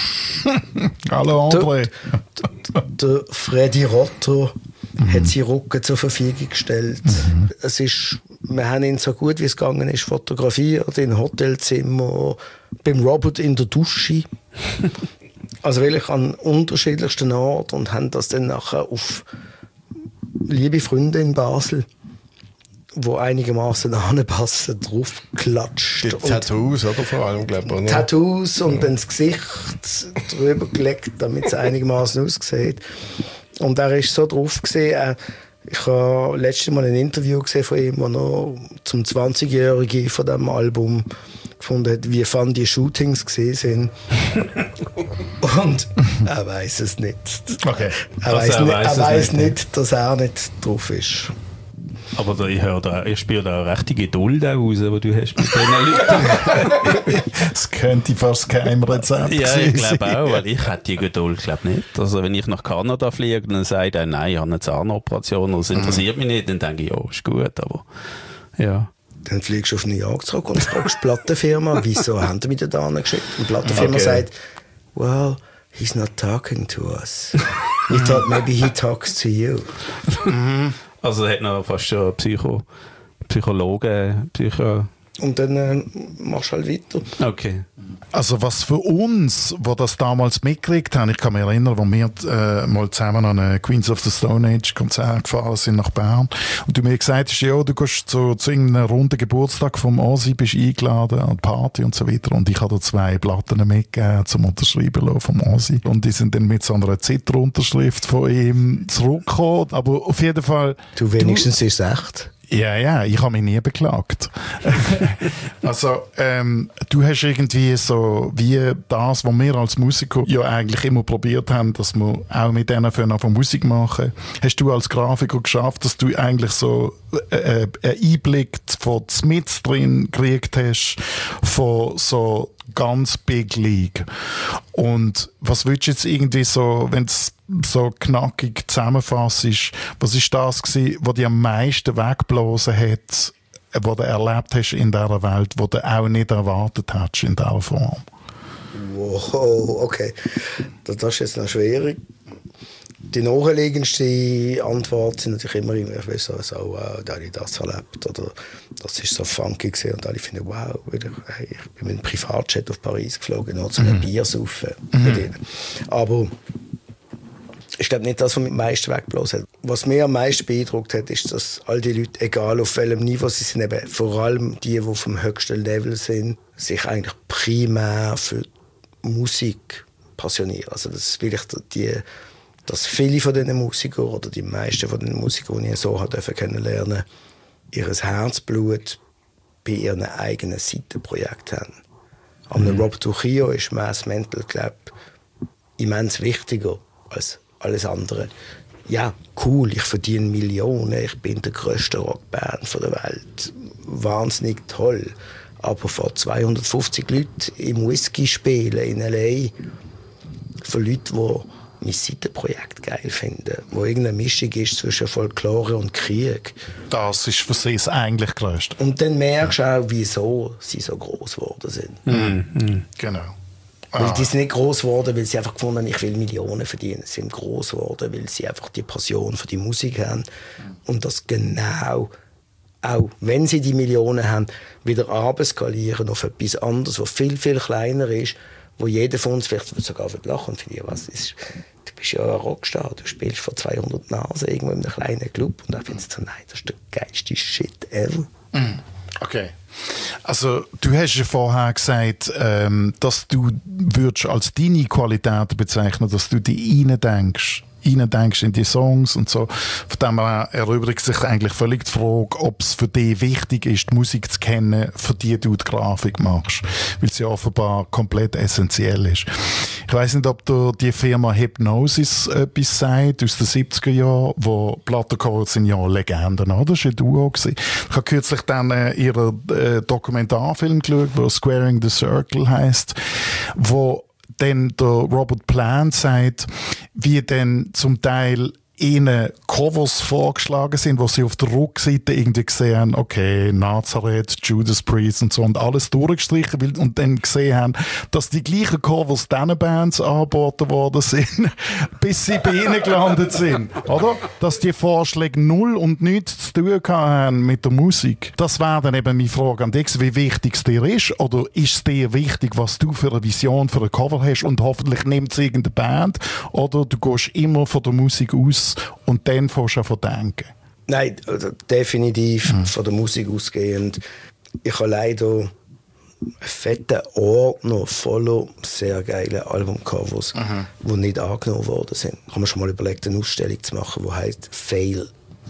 Hallo André. Der, der Freddy Rotter mhm. hat seinen Rücken zur Verfügung gestellt. Mhm. Es ist, wir haben ihn so gut wie es gegangen ist fotografiert, in Hotelzimmer, beim Robert in der Dusche. Also wirklich an unterschiedlichsten Orten und haben das dann nachher auf liebe Freunde in Basel wo einigermaßen anpassen, draufgeklatscht. Die Tattoos, oder? Vor allem, glaube ich. Tattoos und ja. dann das Gesicht drüber gelegt, damit es einigermaßen aussieht. Und er ist so drauf gesehen. Ich habe letztes Mal ein Interview gesehen von ihm, wo er zum zwanzigjährigen von diesem Album gefunden hat, wie fand die Shootings gesehen sind. Und er weiß es nicht. Okay. Er weiß nicht, er weiß nicht, nicht, dass er nicht drauf ist. Aber da, ich, höre da, ich spüre da eine rechte Geduld raus, die du hast mit diesen Leuten. Das könnte fast kein Rezept ja, ich glaube auch, weil ich hätte die Geduld glaube nicht. Also wenn ich nach Kanada fliege und dann sage ich, nein, ich habe eine Zahnoperation, das interessiert mich nicht, dann denke ich, ja, ist gut, aber ja. Dann fliegst du auf New York zurück und fragst die Plattenfirma, wieso haben die mich da geschickt? Und die Plattenfirma okay. sagt, well, he's not talking to us. We thought maybe he talks to you. Also hat noch fast schon Psycho, Psychologen, Psycho... Und dann äh, machst du halt weiter. Okay. Also was für uns, die das damals mitgekriegt haben, ich kann mich erinnern, wo wir äh, mal zusammen an ein Queens of the Stone Age Konzert gefahren sind nach Bern und du mir gesagt hast, ja, du gehst zu, zu irgendeinem runden Geburtstag vom Ozzy, bist eingeladen an die Party und so weiter und ich habe da zwei Platten mitgegeben zum Unterschreiben vom Ozzy und die sind dann mit so einer Zitterunterschrift von ihm zurückgekommen, aber auf jeden Fall... Du, wenigstens du, ist es echt. Ja, ja, ich habe mich nie beklagt. Also, ähm, du hast irgendwie so, wie das, was wir als Musiker ja eigentlich immer probiert haben, dass wir auch mit denen für eine Musik machen, hast du als Grafiker geschafft, dass du eigentlich so äh, einen Einblick von Smiths drin gekriegt hast, von so ganz Big League. Und was willst du jetzt irgendwie so, wenn es so knackig zusammenfasst, was ist das gewesen, was dich am meisten weggeblasen hat, was du erlebt hast in dieser Welt, was du auch nicht erwartet hast in dieser Form? Wow, okay. Das, das ist jetzt noch schwierig. Die naheliegendste Antwort sind natürlich immer irgendwie so, so wow, da habe ich das erlebt oder das ist so funky gewesen und alle finden, wow, hey, ich bin mit einem Privatjet auf Paris geflogen, nur zu einem mhm. Bier saufen mhm. mit ihnen. Aber ich glaube nicht, das, was mich am meisten weggeblasen hat. Was mich am meisten beeindruckt hat, ist, dass all die Leute, egal auf welchem Niveau sie sind, eben vor allem die, die vom höchsten Level sind, sich eigentlich primär für Musik passionieren. Also das will ich die dass viele von diesen Musikern oder die meisten von den Musikern, die ich so kennenlernen durfte, ihr Herzblut bei ihren eigenen Seitenprojekten haben. An mhm. Rob Trujillo ist Mass Mental, glaube ich, immens wichtiger als alles andere. Ja, cool, ich verdiene Millionen, ich bin der grösste Rockband der Welt. Wahnsinnig toll. Aber vor zweihundertfünfzig Leuten im Whisky spielen in L A, für Leute, die mein Seitenprojekt geil finden, wo irgendeine Mischung ist zwischen Folklore und Krieg. Das ist für sie das eigentlich Größte. Und dann merkst du auch, wieso sie so groß geworden sind. Mhm. Genau. Weil ah. die sind nicht groß geworden, weil sie einfach gefunden haben, ich will Millionen verdienen. Sie sind groß geworden, weil sie einfach die Passion für die Musik haben. Und das genau, auch wenn sie die Millionen haben, wieder abskalieren auf etwas anderes, was viel, viel kleiner ist, wo jeder von uns vielleicht sogar lachen für dich. Was ist, du bist ja ein Rockstar, du spielst vor zweihundert Nasen irgendwo in einem kleinen Club und dann findest du, nein, das ist der geilste Shit ever. Mm. Okay. Also du hast ja vorher gesagt, ähm, dass du würdest als deine Qualitäten bezeichnen, dass du die reindenkst. Denkst in die Songs und so. Von dem her erübrigt sich eigentlich völlig die Frage, ob es für dich wichtig ist, die Musik zu kennen, für die du die Grafik machst. Weil sie offenbar komplett essentiell ist. Ich weiss nicht, ob du die Firma Hypnosis etwas sagt, aus den siebziger Jahren, wo Plattencover sind ja Legenden, oder? Das war ein Duo gewesen. Ich habe kürzlich dann äh, ihren äh, Dokumentarfilm geschaut, der Squaring the Circle heisst, wo dann der Robert Plant sagt, wie dann zum Teil ihnen Covers vorgeschlagen sind, wo sie auf der Rückseite irgendwie gesehen haben, okay, Nazareth, Judas Priest und so und alles durchgestrichen und dann gesehen haben, dass die gleichen Covers diesen Bands angeboten worden sind, bis sie bei ihnen gelandet sind, oder? Dass die Vorschläge null und nichts zu tun haben mit der Musik. Das wäre dann eben meine Frage an dich, wie wichtig es dir ist, oder ist es dir wichtig, was du für eine Vision, für ein Cover hast und hoffentlich nimmt es irgendeine Band, oder du gehst immer von der Musik aus und dann fährst du an denken? Nein, definitiv mhm. von der Musik ausgehend. Ich habe leider einen fetten Ordner voller sehr geile Albumcovers, mhm. die nicht angenommen worden sind. Ich habe mir schon mal überlegt, eine Ausstellung zu machen, die heisst «Fail».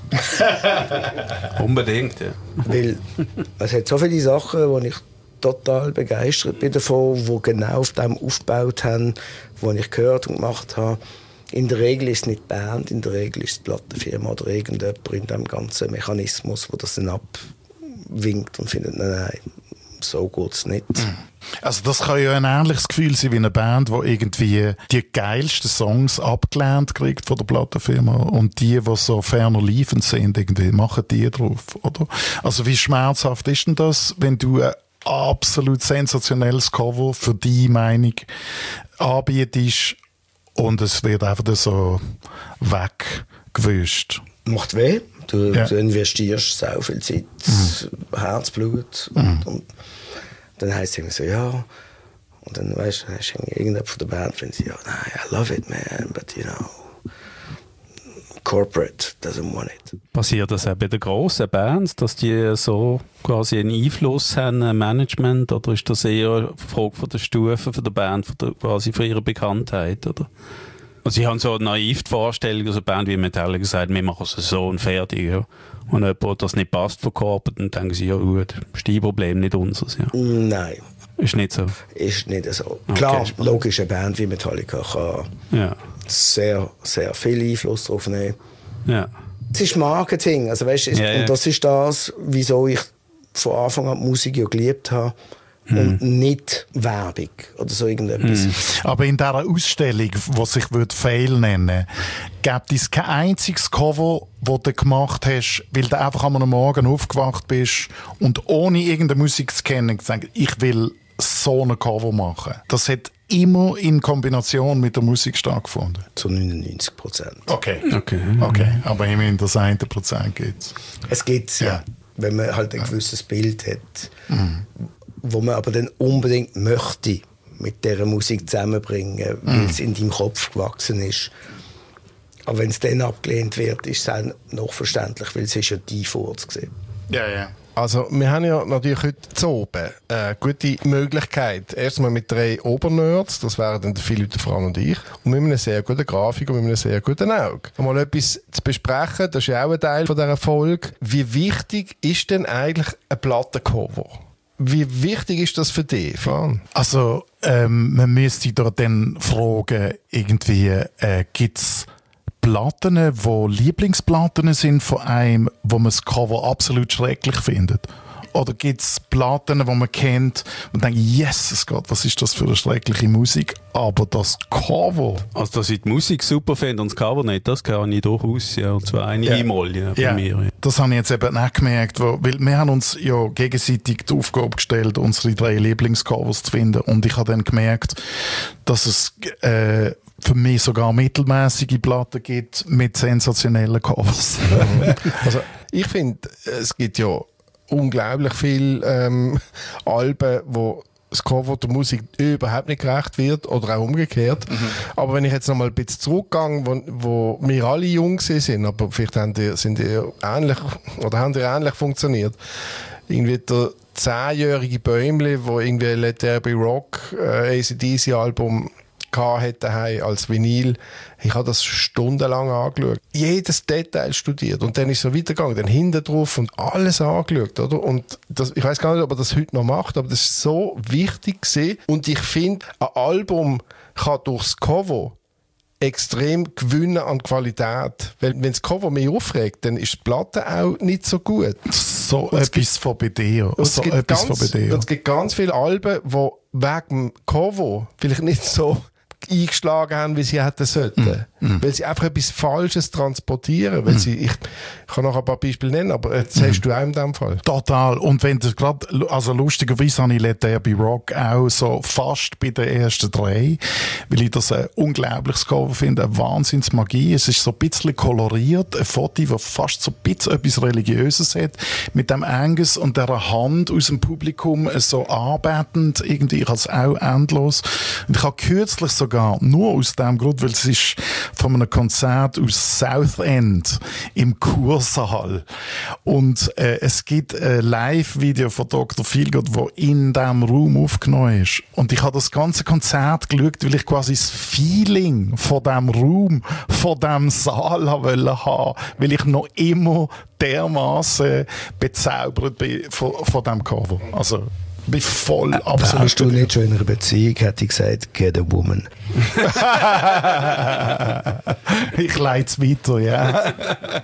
Unbedingt, ja. Weil es hat so viele Sachen, wo ich total begeistert bin davon, die genau auf dem aufgebaut haben, was ich gehört und gemacht habe. In der Regel ist es nicht die Band, in der Regel ist es die Plattenfirma oder irgendjemand in diesem ganzen Mechanismus, der das dann abwinkt und findet, nein, nein, so geht es nicht. Also das kann ja ein ähnliches Gefühl sein wie eine Band, die irgendwie die geilsten Songs abgelehnt kriegt von der Plattenfirma und die, die so ferner liefend sind, irgendwie machen die drauf, oder? Also wie schmerzhaft ist denn das, wenn du ein absolut sensationelles Cover für die Meinung anbietest und es wird einfach so weggewischt? Macht weh. Du, ja. du investierst sehr viel Zeit, mhm. Herzblut und, mhm. und dann heisst es irgendwie so, ja. Und dann weißt du, hast du irgendjemand von der Band, wenn sie ja, nein, I love it, man, but you know, corporate doesn't want it. Passiert das auch bei den grossen Bands, dass die so quasi einen Einfluss haben, ein Management, oder ist das eher eine Frage von der Stufe von der Band, von der, quasi von ihrer Bekanntheit, oder? Also ich habe so naiv die Vorstellung, dass eine Band wie Metallica sagt, wir machen es so und fertig. Ja. Und jemand, das nicht passt von Corporate, dann denken sie, ja gut, ist dein Problem, nicht unseres. Ja. Nein. Ist nicht so? Ist nicht so. Okay, klar, spannend. logisch, eine Band wie Metallica kann ja. sehr, sehr viel Einfluss darauf nehmen. Ja. Es ist Marketing, also weißt, ja, ja. und das ist das, wieso ich von Anfang an die Musik ja geliebt habe. Und hm. nicht Werbung oder so irgendetwas. Hm. Aber in dieser Ausstellung, die sich «Fail» nennen, gibt es kein einziges Cover, das du gemacht hast, weil du einfach am Morgen aufgewacht bist und ohne irgendeine Musik zu kennen gesagt, ich will so ein Cover machen. Das hat immer in Kombination mit der Musik stattgefunden. Zu neunundneunzig Prozent. Okay. Okay. okay. Aber immerhin das eine Prozent gibt es. Es gibt es, ja. ja. Wenn man halt ein gewisses Bild hat. Mhm. Wo man aber dann unbedingt möchte mit dieser Musik zusammenbringen, weil mm. es in deinem Kopf gewachsen ist. Aber wenn es dann abgelehnt wird, ist es auch noch verständlich, weil es ist ja die Furz gewesen. Ja, ja. Also wir haben ja natürlich heute zu oben eine gute Möglichkeit. Erstmal mit drei Obernerds, das wären dann Philipp, Fran und ich, und mit einem sehr guten Grafik und mit einem sehr guten Auge. Mal etwas zu besprechen, das ist ja auch ein Teil von dieser Folge. Wie wichtig ist denn eigentlich ein Plattencover? Wie wichtig ist das für dich, Fran? Also, ähm, man müsste da dann fragen, irgendwie, äh, gibt's Platten, die Lieblingsplatten sind von einem, wo man das Cover absolut schrecklich findet? Oder gibt es Platten, die man kennt und denkt, yes, Gott, was ist das für eine schreckliche Musik? Aber das Cover... Also, dass ich die Musik super finde und das Cover nicht, das kann ich durchaus, ja, und zwar einige ja. Mal, ja, bei ja. mir. Ja. Das habe ich jetzt eben auch gemerkt, weil wir haben uns ja gegenseitig die Aufgabe gestellt, unsere drei Lieblingscovers zu finden, und ich habe dann gemerkt, dass es äh, für mich sogar mittelmäßige Platten gibt mit sensationellen Covers. Also, ich finde, es gibt ja unglaublich viele ähm, Alben, wo das Cover der Musik überhaupt nicht gerecht wird oder auch umgekehrt. Mhm. Aber wenn ich jetzt noch mal ein bisschen zurückgehe, wo, wo wir alle jung sind, aber vielleicht haben die, sind die ähnlich oder haben die ähnlich funktioniert. Irgendwie der zehnjährige Bäumli, wo irgendwie Let There Be Rock, äh, A C D C-Album hatte als Vinyl. Ich habe das stundenlang angeschaut. Jedes Detail studiert. Und dann ist es so weitergegangen. Dann hinten drauf und alles angeschaut. Oder? Und das, ich weiß gar nicht, ob er das heute noch macht, aber das ist so wichtig gewesen. Und ich finde, ein Album kann durchs Cover extrem gewinnen an Qualität. Weil wenn das Cover mich aufregt, dann ist die Platte auch nicht so gut. So und etwas von B D. So etwas von B D. Es gibt ganz viele Alben, die wegen dem Cover vielleicht nicht so eingeschlagen haben, wie sie hätten sollten. Mm. Weil sie einfach etwas Falsches transportieren. Weil mm. sie, ich, ich kann noch ein paar Beispiele nennen, aber das mm. hast du auch in dem Fall. Total. Und wenn du gerade, also lustigerweise habe ich Let There Be Rock auch so fast bei den ersten drei, weil ich das ein unglaubliches Cover finde, eine Wahnsinnsmagie. Es ist so ein bisschen koloriert, ein Foto, das fast so ein bisschen etwas Religiöses hat, mit dem Angus und der Hand aus dem Publikum so anbetend, irgendwie, ich habe es auch endlos. Und ich habe kürzlich sogar, nur aus dem Grund, weil es ist von einem Konzert aus Southend im Kursaal. Und äh, es gibt ein Live-Video von Doktor Feelgood, das in diesem Raum aufgenommen ist. Und ich habe das ganze Konzert geschaut, weil ich quasi das Feeling von diesem Raum, von diesem Saal haben wollte, weil ich noch immer dermaßen bezaubert bin von, von diesem Cover. Also, ich bin voll äh, absolut... Wärst du nicht schon in einer Beziehung, hätte ich gesagt, get a woman. Ich leite es weiter, ja.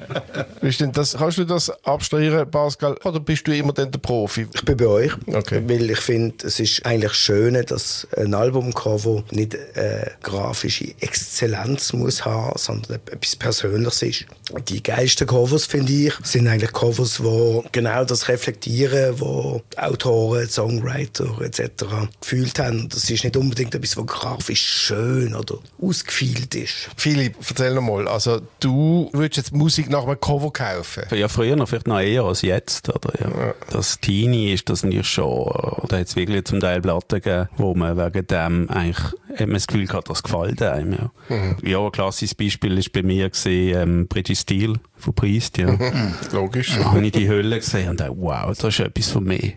Ist denn das, kannst du das absteuern, Pascal, oder bist du immer dann der Profi? Ich bin bei euch, Okay. weil ich finde, es ist eigentlich schön, dass ein Albumcover nicht äh, grafische Exzellenz muss haben, sondern etwas Persönliches ist. Die geilsten Covers, finde ich, sind eigentlich Covers, die genau das reflektieren, wo Autoren, Songwriter et cetera gefühlt haben. Das ist nicht unbedingt etwas, was grafisch schön oder ausgefeilt ist. Philipp, erzähl noch mal, also du würdest jetzt Musik nach einem Cover kaufen? Ja, früher noch vielleicht noch eher als jetzt, oder? Ja. Ja. Das Teenie ist das nicht schon, da hat es wirklich zum Teil Platten gegeben, wo man wegen dem eigentlich, hat man das Gefühl hat, das gefällt einem, ja. Mhm. Ja, ein klassisches Beispiel ist bei mir gesehen, ähm, Bridget Steele von Priest, ja. Mhm. Logisch. Da habe ich die Hülle gesehen und dachte, wow, das ist etwas von mir.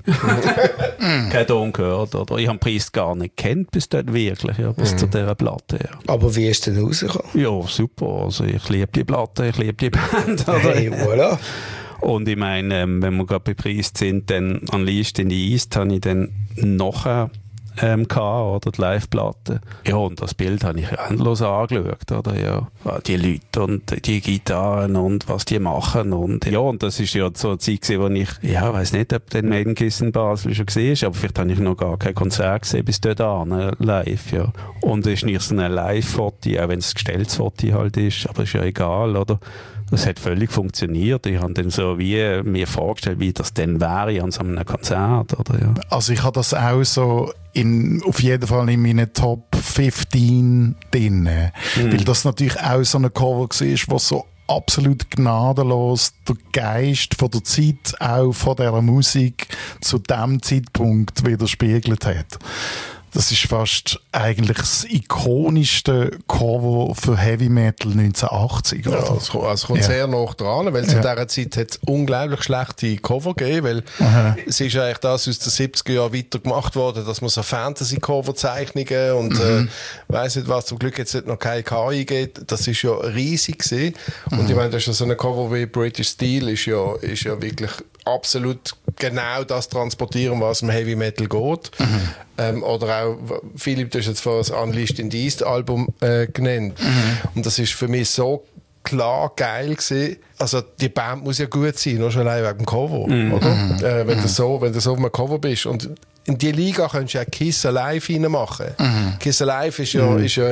Kein Ton gehört, oder? Ich habe Priest gar nicht kennt bis dort wirklich, ja, bis mhm. zu dieser Platte, ja. Aber wie ist es denn rausgekommen? Ja, super, also ich liebe die Platte, ich liebe die Band, oder? Hey, voilà. Und ich meine, ähm, wenn wir gerade bei Priest sind, dann Unleashed in the East habe ich dann nachher ähm, gehabt, oder die Live-Platte. Ja, und das Bild habe ich endlos angeschaut, oder? Ja, die Leute und die Gitarren und was die machen und ja, und das ist ja so eine Zeit gewesen, wo ich, ja, weiss nicht, ob den Maiden Kiss in Basel schon gesehen ist, aber vielleicht habe ich noch gar kein Konzert gesehen bis dort an, live, ja. Und es ist nicht so ein Live-Foto, auch wenn es ein gestelltes Foto halt ist, aber ist ja egal, oder? Das hat völlig funktioniert. Ich habe dann so wie mir vorgestellt, wie das denn wäre an so einem Konzert, oder? Ja. Also ich habe das auch so in, auf jeden Fall in meinen Top fünfzehn drin. Mhm. Weil das natürlich auch so ein Cover war, was so absolut gnadenlos der Geist von der Zeit, auch von dieser Musik, zu diesem Zeitpunkt widerspiegelt hat. Das ist fast eigentlich das ikonischste Cover für Heavy Metal neunzehnhundertachtzig. Ja, es also kommt ja. sehr nah dran, weil zu ja. dieser Zeit hat es unglaublich schlechte Cover gegeben, weil Aha. es ist eigentlich das aus den siebziger Jahren weiter gemacht worden, dass man so Fantasy-Cover-Zeichnungen und mhm. äh, weiss nicht was, zum Glück jetzt noch keine K I geht, das ist ja riesig gewesen. Mhm. Und ich meine, das ist ja so ein Cover wie British Steel, ist ja, ist ja wirklich absolut genau das transportieren, was im Heavy Metal geht. Mhm. Ähm, oder auch, Philipp, du hast jetzt vorhin das Unleashed in the East Album äh, genannt. Mhm. Und das ist für mich so klar geil gewesen. Also die Band muss ja gut sein, nur schon allein wegen dem Cover, mhm. oder? Mhm. Äh, wenn, mhm. du so, wenn du so auf einem Cover bist. Und in die Liga könntest du ja Kiss Alive reinmachen. Mhm. Kiss Alive ist ja, mhm. ist ja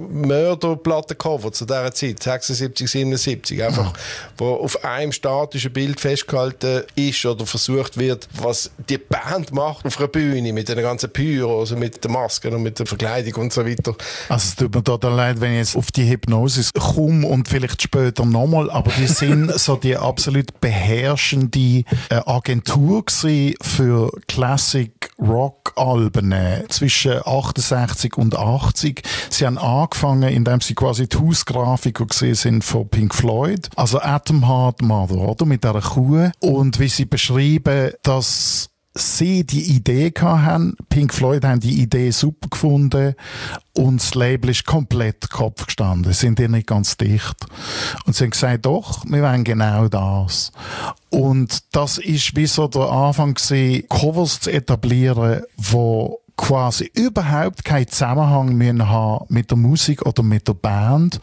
Mörderplattencover zu dieser Zeit, sechsundsiebzig, siebenundsiebzig. Einfach, mhm. wo auf einem statischen Bild festgehalten ist oder versucht wird, was die Band macht auf einer Bühne mit den ganzen Pyro, also mit den Masken und mit der Verkleidung und so weiter. Also es tut mir total leid, wenn ich jetzt auf die Hypnosis komme und vielleicht später nochmal, aber die sind so die absolut beherrschende äh, Agentur gewesen für Classic Rock-Alben zwischen achtundsechzig und achtzig. Sie haben angefangen, indem sie quasi die Hausgrafiker gesehen sind von Pink Floyd, also Atom Heart Mother, oder? Mit dieser Kuh. Und wie sie beschreiben, dass sie die Idee hatten, Pink Floyd haben die Idee super gefunden und das Label ist komplett Kopf gestanden, sind die nicht ganz dicht. Und sie haben gesagt, doch, wir wollen genau das. Und das ist wie so der Anfang gewesen, Covers zu etablieren, wo quasi überhaupt keinen Zusammenhang mehr haben mit der Musik oder mit der Band.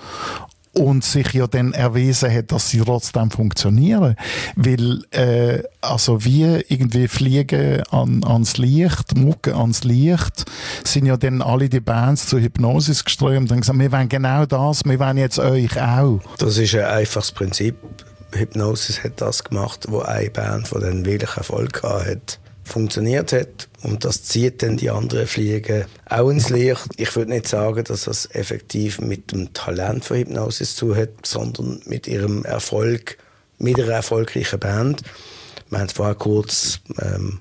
Und sich ja dann erwiesen hat, dass sie trotzdem funktionieren. Weil, äh, also wie irgendwie Fliegen an, ans Licht, Mucke ans Licht, sind ja dann alle die Bands zur Hypnosis geströmt und gesagt, wir wollen genau das, wir wollen jetzt euch auch. Das ist ein einfaches Prinzip. Hypnosis hat das gemacht, wo eine Band, die dann wirklich Erfolg hat, funktioniert hat. Und das zieht dann die anderen Fliegen auch ins Licht. Ich würde nicht sagen, dass das effektiv mit dem Talent von Hypnosis zu hat, sondern mit ihrem Erfolg, mit einer erfolgreichen Band. Wir haben vorher kurz ähm,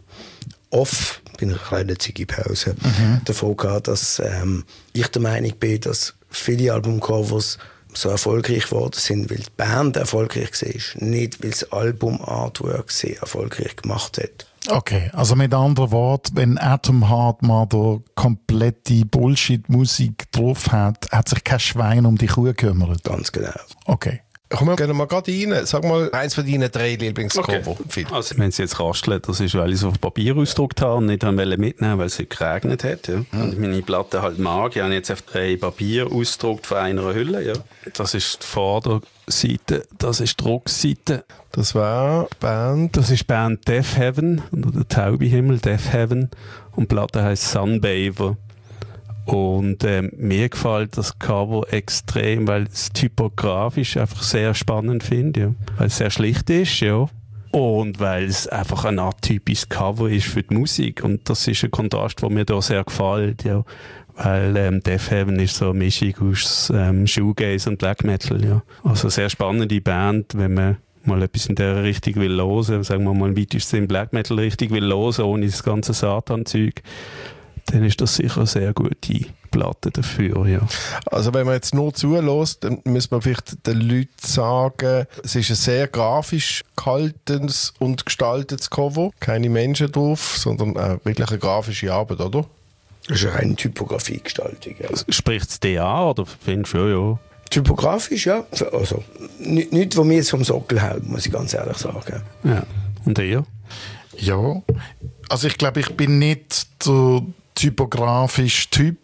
off, bei einer kleinen Ziggy-Pause, mhm. davon gehabt, dass ähm, ich der Meinung bin, dass viele Albumcovers so erfolgreich geworden sind, weil die Band erfolgreich war, nicht weil das Album-Artwork sehr erfolgreich gemacht hat. Okay, also mit anderen Worten, wenn Atom Heart mal da komplette Bullshit-Musik drauf hat, hat sich kein Schwein um die Kuh gekümmert. Ganz genau. Okay. Komm, wir gehen mal gerade rein. Sag mal, eins von deinen drei Lieblingscover. Okay. Also, wenn sie jetzt rasteln, das ist, weil ich es auf Papier ausgedruckt habe und nicht mitnehmen wollte, weil es heute geregnet hat. Ja. Mhm. Und meine Platte halt mag. Ich habe jetzt auf drei Papier ausgedruckt von einer Hülle. Ja. Das ist die Vorderseite, das ist die Rückseite. Das war Band? Das ist die Band Death Heaven, oder der Taubehimmel, Death Heaven. Und die Platte heisst Sunbather. Und äh, mir gefällt das Cover extrem, weil es typografisch einfach sehr spannend finde, ja. Weil es sehr schlicht ist, ja. Und weil es einfach ein atypisches Cover ist für die Musik. Und das ist ein Kontrast, der mir da sehr gefällt, ja. Weil ähm, Death Heaven ist so eine Mischung aus ähm, Shoegaze und Black Metal, ja. Also eine sehr spannende Band, wenn man mal etwas in der Richtung will hören, sagen wir mal im weitesten Sinn Black Metal richtig will hören, ohne das ganze Satan-Zeug, dann ist das sicher eine sehr gute Platte dafür, ja. Also wenn man jetzt nur zulässt, dann muss man vielleicht den Leuten sagen, es ist ein sehr grafisch gehaltenes und gestaltetes Cover. Keine Menschen drauf, sondern äh, wirklich eine grafische Arbeit, oder? Das ist eine reine Typografiegestaltung. Ja. Spricht es dir an, oder findest du, ja, ja? Typografisch, ja. Also, nichts, nicht, was mir jetzt vom Sockel hält, muss ich ganz ehrlich sagen. Ja. Und ihr? Ja, also ich glaube, ich bin nicht der typografische Typ,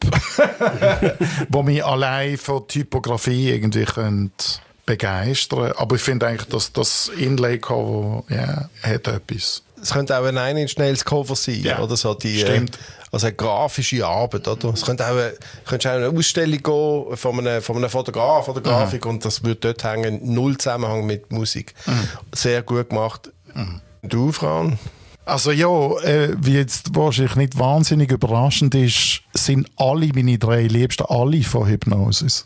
wo mich allein von Typografie irgendwie könnte begeistern. Aber ich finde eigentlich, dass das Inlay-Cover ja, hat etwas. Es könnte auch ein ein schnelles Cover sein, ja, oder so die, stimmt. Also eine grafische Arbeit, oder? Es könnte auch eine, könnte auch eine Ausstellung gehen von einem, von einem Fotograf oder Grafik mhm. und das würde dort hängen, null Zusammenhang mit Musik. Mhm. Sehr gut gemacht. Mhm. Du, Fran? Also ja, äh, wie jetzt wahrscheinlich nicht wahnsinnig überraschend ist, sind alle meine drei Liebsten alle von Hypnosis.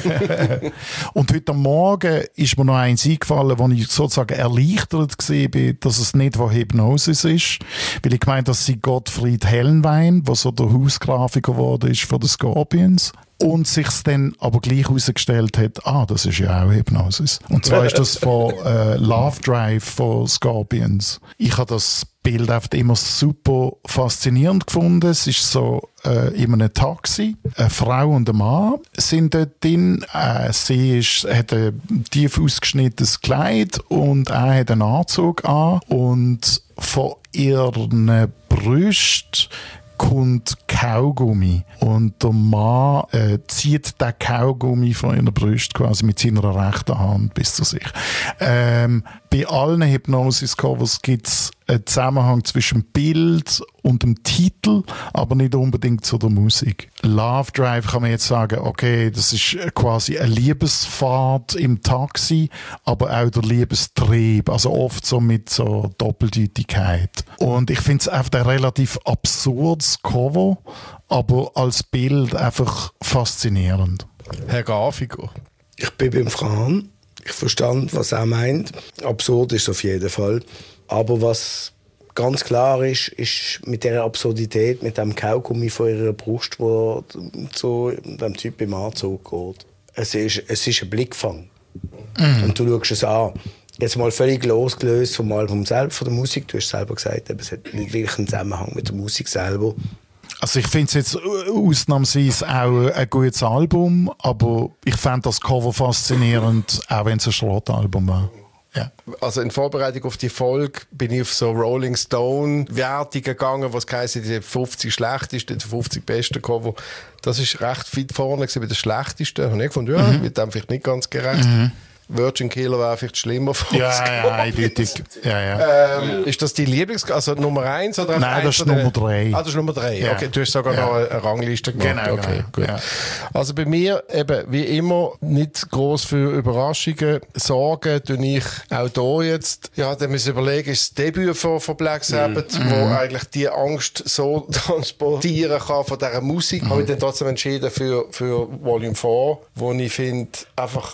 Und heute Morgen ist mir noch eins eingefallen, wo ich sozusagen erleichtert war, dass es nicht von Hypnosis ist. Weil ich gemeint, das sei Gottfried Helnwein, der so der Hausgrafiker geworden ist von den Scorpions. Und sich dann aber gleich herausgestellt hat, ah, das ist ja auch Hypnosis. Und zwar ist das von äh, Love Drive von Scorpions. Ich habe das Bild einfach immer super faszinierend gefunden. Es ist so äh, in einem Taxi. Eine Frau und ein Mann sind dort drin. Äh, sie ist, hat ein tief ausgeschnittenes Kleid und er hat einen Anzug an. Und von ihren Brüsten kommt Kaugummi und der Mann äh, zieht den Kaugummi von ihrer Brust quasi mit seiner rechten Hand bis zu sich. Ähm, bei allen Hypnosis-Covers gibt es einen Zusammenhang zwischen Bild und dem Titel, aber nicht unbedingt zu der Musik. Love Drive kann man jetzt sagen, okay, das ist quasi eine Liebesfahrt im Taxi, aber auch der Liebestrieb, also oft so mit so Doppeldeutigkeit. Und ich finde es einfach ein relativ absurdes Cover, aber als Bild einfach faszinierend. Herr Grafiker? Ich bin beim Fran. Ich verstand, was er meint. Absurd ist es auf jeden Fall. Aber was ganz klar ist, ist mit dieser Absurdität, mit dem Kaugummi von ihrer Brust, wo zu dem Typ im Anzug geht. Es ist, es ist ein Blickfang. Mhm. Und du schaust es an. Jetzt mal völlig losgelöst vom Album selber, von der Musik. Du hast selber gesagt, es hat nicht wirklich einen Zusammenhang mit der Musik selber. Also ich finde es jetzt ausnahmsweise auch ein gutes Album, aber ich fand das Cover faszinierend, auch wenn es ein Schrottalbum war. Ja. Also in Vorbereitung auf die Folge bin ich auf so Rolling Stone Wertungen gegangen, was heisst, die fünfzig schlechtesten, die fünfzig besten Cover. Das ist recht weit vorne bei den schlechtesten. Da habe ich gefunden, ja, mhm. mit dem vielleicht nicht ganz gerecht. Mhm. Virgin Killer wäre vielleicht schlimmer für ja, ja, eindeutig. Ja, ja. Ähm, ist das die Lieblings-, also Nummer eins oder Nein, das ist Nummer drei. Ah, das ist Nummer drei. Ja. Okay, du hast sogar ja. noch eine Rangliste gemacht. Genau, okay, genau. Gut. Ja. Also bei mir eben, wie immer, nicht gross für Überraschungen sorgen, tue ich auch hier jetzt, ja, dann muss ich überlegen, ist das Debüt von, von Black Sabbath, mm. wo eigentlich die Angst so transportieren kann von dieser Musik, mm. habe ich dann trotzdem entschieden für, für Volume vier, wo ich finde, einfach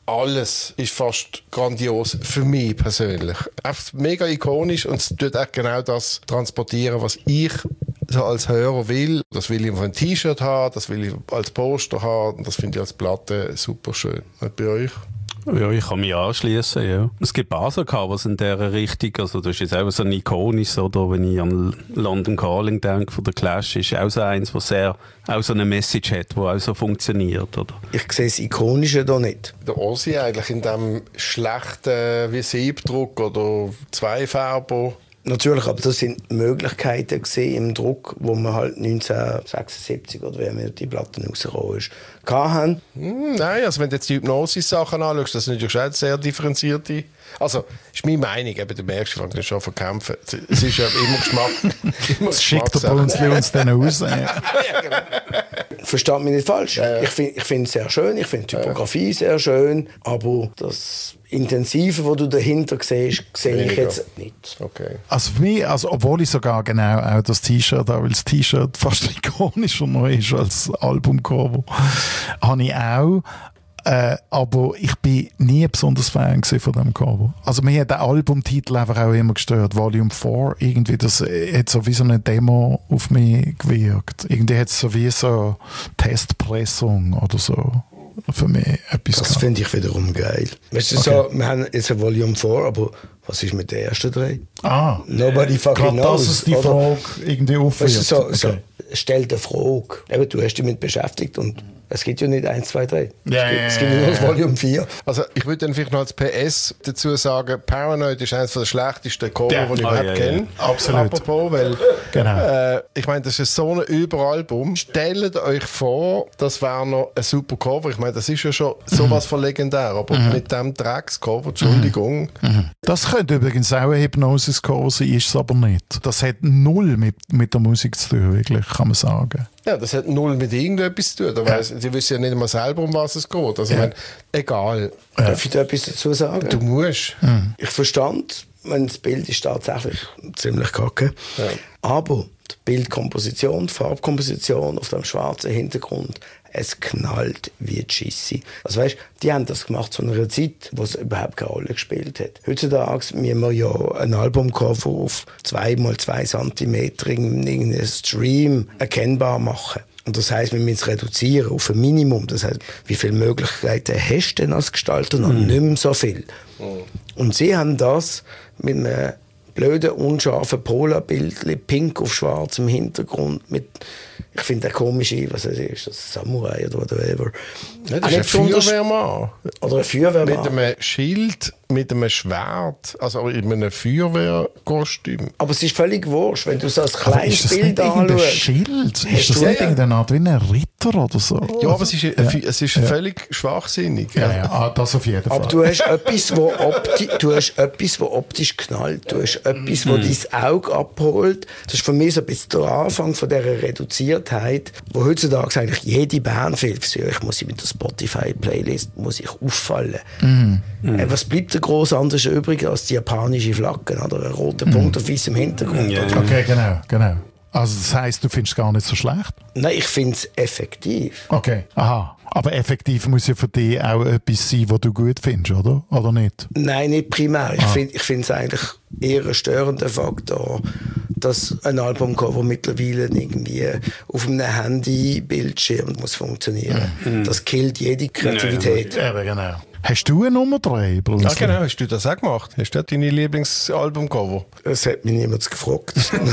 alles ist fast grandios für mich persönlich. Einfach mega ikonisch und es tut auch genau das transportieren, was ich so als Hörer will. Das will ich auf ein T-Shirt haben, das will ich als Poster haben und das finde ich als Platte super schön. Und bei euch? Ja, ich kann mich anschließen, ja. Es gibt Basel-Covers in dieser Richtung, also das ist jetzt auch so ein ikonisches, oder wenn ich an London Calling denke von der Clash, ist auch so eins, was sehr, auch so eine Message hat, die auch so funktioniert, oder? Ich sehe das Ikonische da nicht. Der Ossi eigentlich in diesem schlechten wie Siebdruck oder Zweifärber. Natürlich, aber das sind Möglichkeiten gesehen im Druck, wo wir halt neunzehnhundertsechsundsiebzig oder wie wir die Platten rausgekommen ist, hatten. Hm, nein, also wenn du jetzt die Hypnosis-Sachen anschaust, das sind natürlich auch sehr differenzierte. Also, ist meine Meinung, eben, du merkst, ich fange schon verkämpfen. Es ist ja immer Geschmack. Immer das schickt der bei uns, bei uns dann raus. Ja. Ja, genau. Versteht mich nicht falsch. Ja, ja. Ich finde ich es sehr schön, ich finde die Typografie sehr schön, aber das Intensive, was du dahinter siehst, sehe ich jetzt nicht. Okay. Also für mich, also obwohl ich sogar genau auch das T-Shirt, auch weil das T-Shirt fast ikonischer noch ist als Albumcover, habe ich auch. Äh, aber ich bin nie besonders Fan von diesem Cover. Also mir hat der Albumtitel einfach auch immer gestört. Volume vier, irgendwie, das hat so wie so eine Demo auf mich gewirkt. Irgendwie hat es so wie so Testpressung oder so. Für mich etwas. Das finde ich wiederum geil. Weißt du, okay. So, wir haben jetzt ein Volume vier, aber was ist mit den ersten drei? Ah. Nobody fucking knows. Das ist die Frage irgendwie aufwirft. Weißt du, so, okay. so, stell dir Frage. Eben, du hast dich damit beschäftigt und es gibt ja nicht eins, zwei, drei. Ja, es gibt, ja, es gibt nur das Volume vier. Also ich würde dann vielleicht noch als P S dazu sagen, Paranoid ist eines der schlechtesten Cover, ja. die ich oh, überhaupt ja, kenne. Ja. Absolut. Apropos, weil genau. äh, ich meine, das ist so ein Überalbum. Stellt euch vor, das wäre noch ein super Cover. Ich meine, das ist ja schon sowas von legendär, aber mhm. mit dem Dreckscover, Entschuldigung. Mhm. Das könnte übrigens auch ein Hypnosis-Cover sein, ist es aber nicht. Das hat null mit, mit der Musik zu tun, wirklich, kann man sagen. Ja, das hat null mit irgendetwas zu tun. Ja. Sie wissen ja nicht einmal selber, um was es geht. Also, ja. meine, egal. Ja. Darf ich da etwas dazu sagen? Du musst. Mhm. Ich verstand, wenn das Bild ist tatsächlich ziemlich kacke. Ja. Aber die Bildkomposition, die Farbkomposition auf dem schwarzen Hintergrund, es knallt wie die Schissi. Also weißt, die haben das gemacht zu einer Zeit, wo es überhaupt keine Rolle gespielt hat. Heutzutage müssen wir ja ein Albumcover auf zwei mal zwei Zentimeter in irgendeinem Stream erkennbar machen. Und das heisst, wir müssen es reduzieren auf ein Minimum. Das heisst, wie viele Möglichkeiten hast du denn als Gestalter noch? Mm. Nicht mehr so viel. Mm. Und sie haben das mit einem blöden, unscharfen Polarbild, pink auf schwarzem Hintergrund, mit, ich finde, der komische, was ist das, Samurai oder whatever. Ja, das ist ein Feuerwehrmann. Oder ein Feuerwehrmann. Mit einem Schild, mit einem Schwert, also in einem Feuerwehrkostüm. Aber es ist völlig wurscht, wenn du so ein kleines Bild anschaust. Ist das Schild? Ist das nicht irgendeine Art wie ein Ritter oder so? Ja, aber es ist, ja. es ist ja. völlig schwachsinnig. Ja, ja. Ah, das auf jeden Fall. Aber du hast etwas, wo opti- du hast etwas, wo optisch knallt. Du hast etwas, wo mm. dein Auge abholt. Das ist für mich so ein bisschen der Anfang von dieser Reduziertheit, wo heutzutage eigentlich jede Band will. Ich muss mit der Spotify-Playlist muss ich auffallen. Mm. Mm. Was bleibt da gross anders übrig als die japanische Flagge oder ein roter mm. Punkt auf weißem Hintergrund? Ja. Okay, genau, genau. Also das heisst, du findest es gar nicht so schlecht? Nein, ich finde es effektiv. Okay, aha. Aber effektiv muss ja für dich auch etwas sein, was du gut findest, oder? Oder nicht? Nein, nicht primär. Ich ah. finde ich finde es eigentlich eher ein störender Faktor, dass ein Albumcover mittlerweile irgendwie auf einem Handybildschirm muss funktionieren. Mhm. Das killt jede Kreativität. Ja, ja, genau. Hast du eine Nummer drei, Bruno? Ja, genau. Hast du das auch gemacht? Hast du deine Lieblingsalbumcover? Das hat mich niemand gefragt.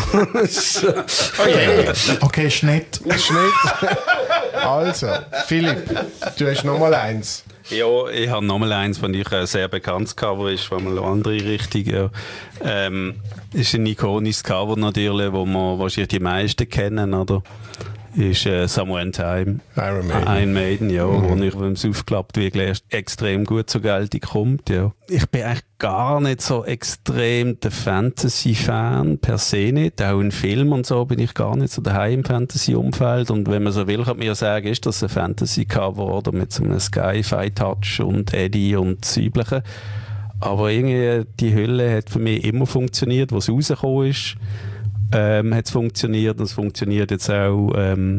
oh yeah. Okay, Schnitt. Schnitt. Also, Philipp, du hast noch mal eins. Ja, ich habe noch mal eins, das ich ein sehr bekanntes Cover ist, von einer anderen Richtung. Ja. Ähm, ist ein ikonisches Cover natürlich, wo man wahrscheinlich die meisten kennen, oder? Ist äh, Somewhere in Time. Iron Maiden. Iron Maiden, ja, mhm. wo ich, wenn es aufklappt, wirklich extrem gut zur Geltung kommt, ja. Ich bin eigentlich gar nicht so extrem der Fantasy-Fan, per se nicht. Auch in Filmen und so bin ich gar nicht so daheim im Fantasy-Umfeld. Und wenn man so will, kann man ja sagen, ist das ein Fantasy-Cover, oder mit so einem Sci-Fi-Touch und Eddie und das Übliche. Aber irgendwie, die Hülle hat für mich immer funktioniert, wo es rausgekommen ist. Ähm, hat es funktioniert und es funktioniert jetzt auch ähm,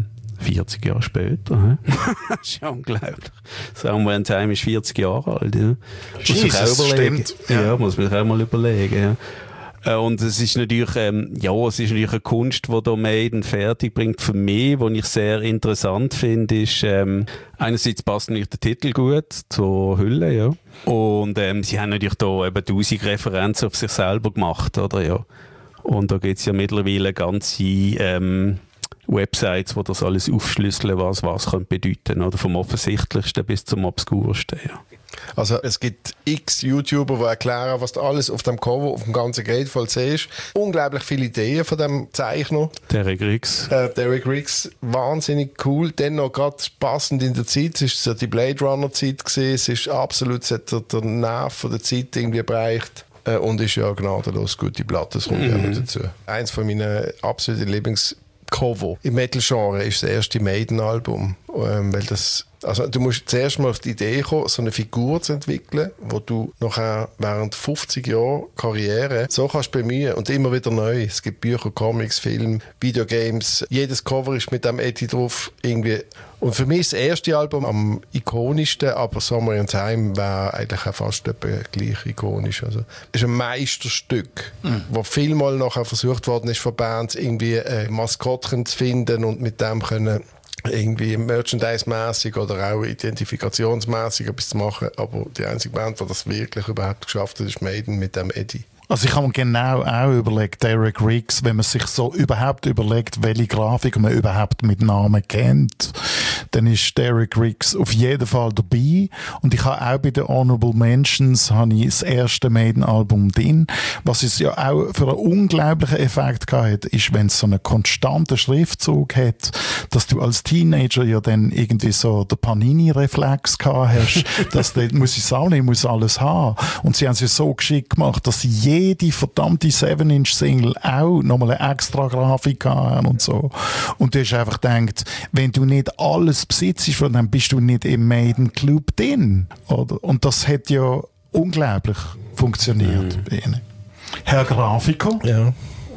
vierzig Jahre später. Das ist ja unglaublich. Somewhere in Time ist vierzig Jahre alt. Ja. Jesus, muss man auch überlegen. Stimmt. Ja. Ja, muss man sich auch mal überlegen. Ja. Und es ist natürlich, ähm, ja, es ist natürlich eine Kunst, die da Maiden fertig bringt. Für mich, was ich sehr interessant finde, ist, ähm, einerseits passt natürlich der Titel gut zur Hülle, ja. Und, ähm, sie haben natürlich da eben tausend Referenzen auf sich selber gemacht, oder, ja. Und da gibt's ja mittlerweile ganze, ähm, Websites, wo das alles aufschlüsseln, was was könnte bedeuten, oder vom offensichtlichsten bis zum obskursten, ja. Also es gibt x YouTuber, die erklären, was du alles auf dem Cover, auf dem ganzen Gatefold siehst. Unglaublich viele Ideen von dem Zeichner. Derek Riggs. Äh, Derek Riggs, wahnsinnig cool. Dann noch gerade passend in der Zeit. Es war die Blade Runner Zeit gewesen. Es ist absolut, es hat der, der Nerv von der Zeit irgendwie erreicht. Äh, und ist ja gnadenlos gute Platte. Das kommt mhm. ja noch dazu. Eins von meinen absoluten Lieblings Cover im Metal-Genre ist das erste Maiden-Album, ähm, weil das, also du musst zuerst mal auf die Idee kommen, so eine Figur zu entwickeln, wo du nachher während fünfzig Jahren Karriere so kannst bemühen und immer wieder neu. Es gibt Bücher, Comics, Filme, Videogames. Jedes Cover ist mit dem Eddie drauf irgendwie. Und für mich ist das erste Album am ikonischsten, aber Summer in Time wäre eigentlich auch fast etwa gleich ikonisch. Also, es ist ein Meisterstück, mhm. wo vielmal nachher versucht worden ist von Bands irgendwie äh, Maskottchen zu finden und mit dem können irgendwie merchandise-mässig oder auch identifikationsmässig etwas zu machen. Aber die einzige Band, die das wirklich überhaupt geschafft hat, ist Maiden mit dem Eddie. Also ich habe mir genau auch überlegt, Derek Riggs, wenn man sich so überhaupt überlegt, welche Grafik man überhaupt mit Namen kennt, dann ist Derek Riggs auf jeden Fall dabei. Und ich habe auch bei den Honorable Mentions habe ich das erste Maiden-Album drin. Was es ja auch für einen unglaublichen Effekt gehabt ist, wenn es so einen konstanten Schriftzug hat, dass du als Teenager ja dann irgendwie so den Panini-Reflex gehabt hast, dass du muss ich sammeln, ich muss alles haben. Und sie haben es ja so geschickt gemacht, dass sie jede verdammte seven Inch Single auch nochmal eine extra Grafik haben und so. Und du hast einfach gedacht, wenn du nicht alles besitzt, dann bist du nicht im Maiden Club drin, oder? Und das hat ja unglaublich funktioniert mhm. bei ihnen. Herr Grafiker? Ja.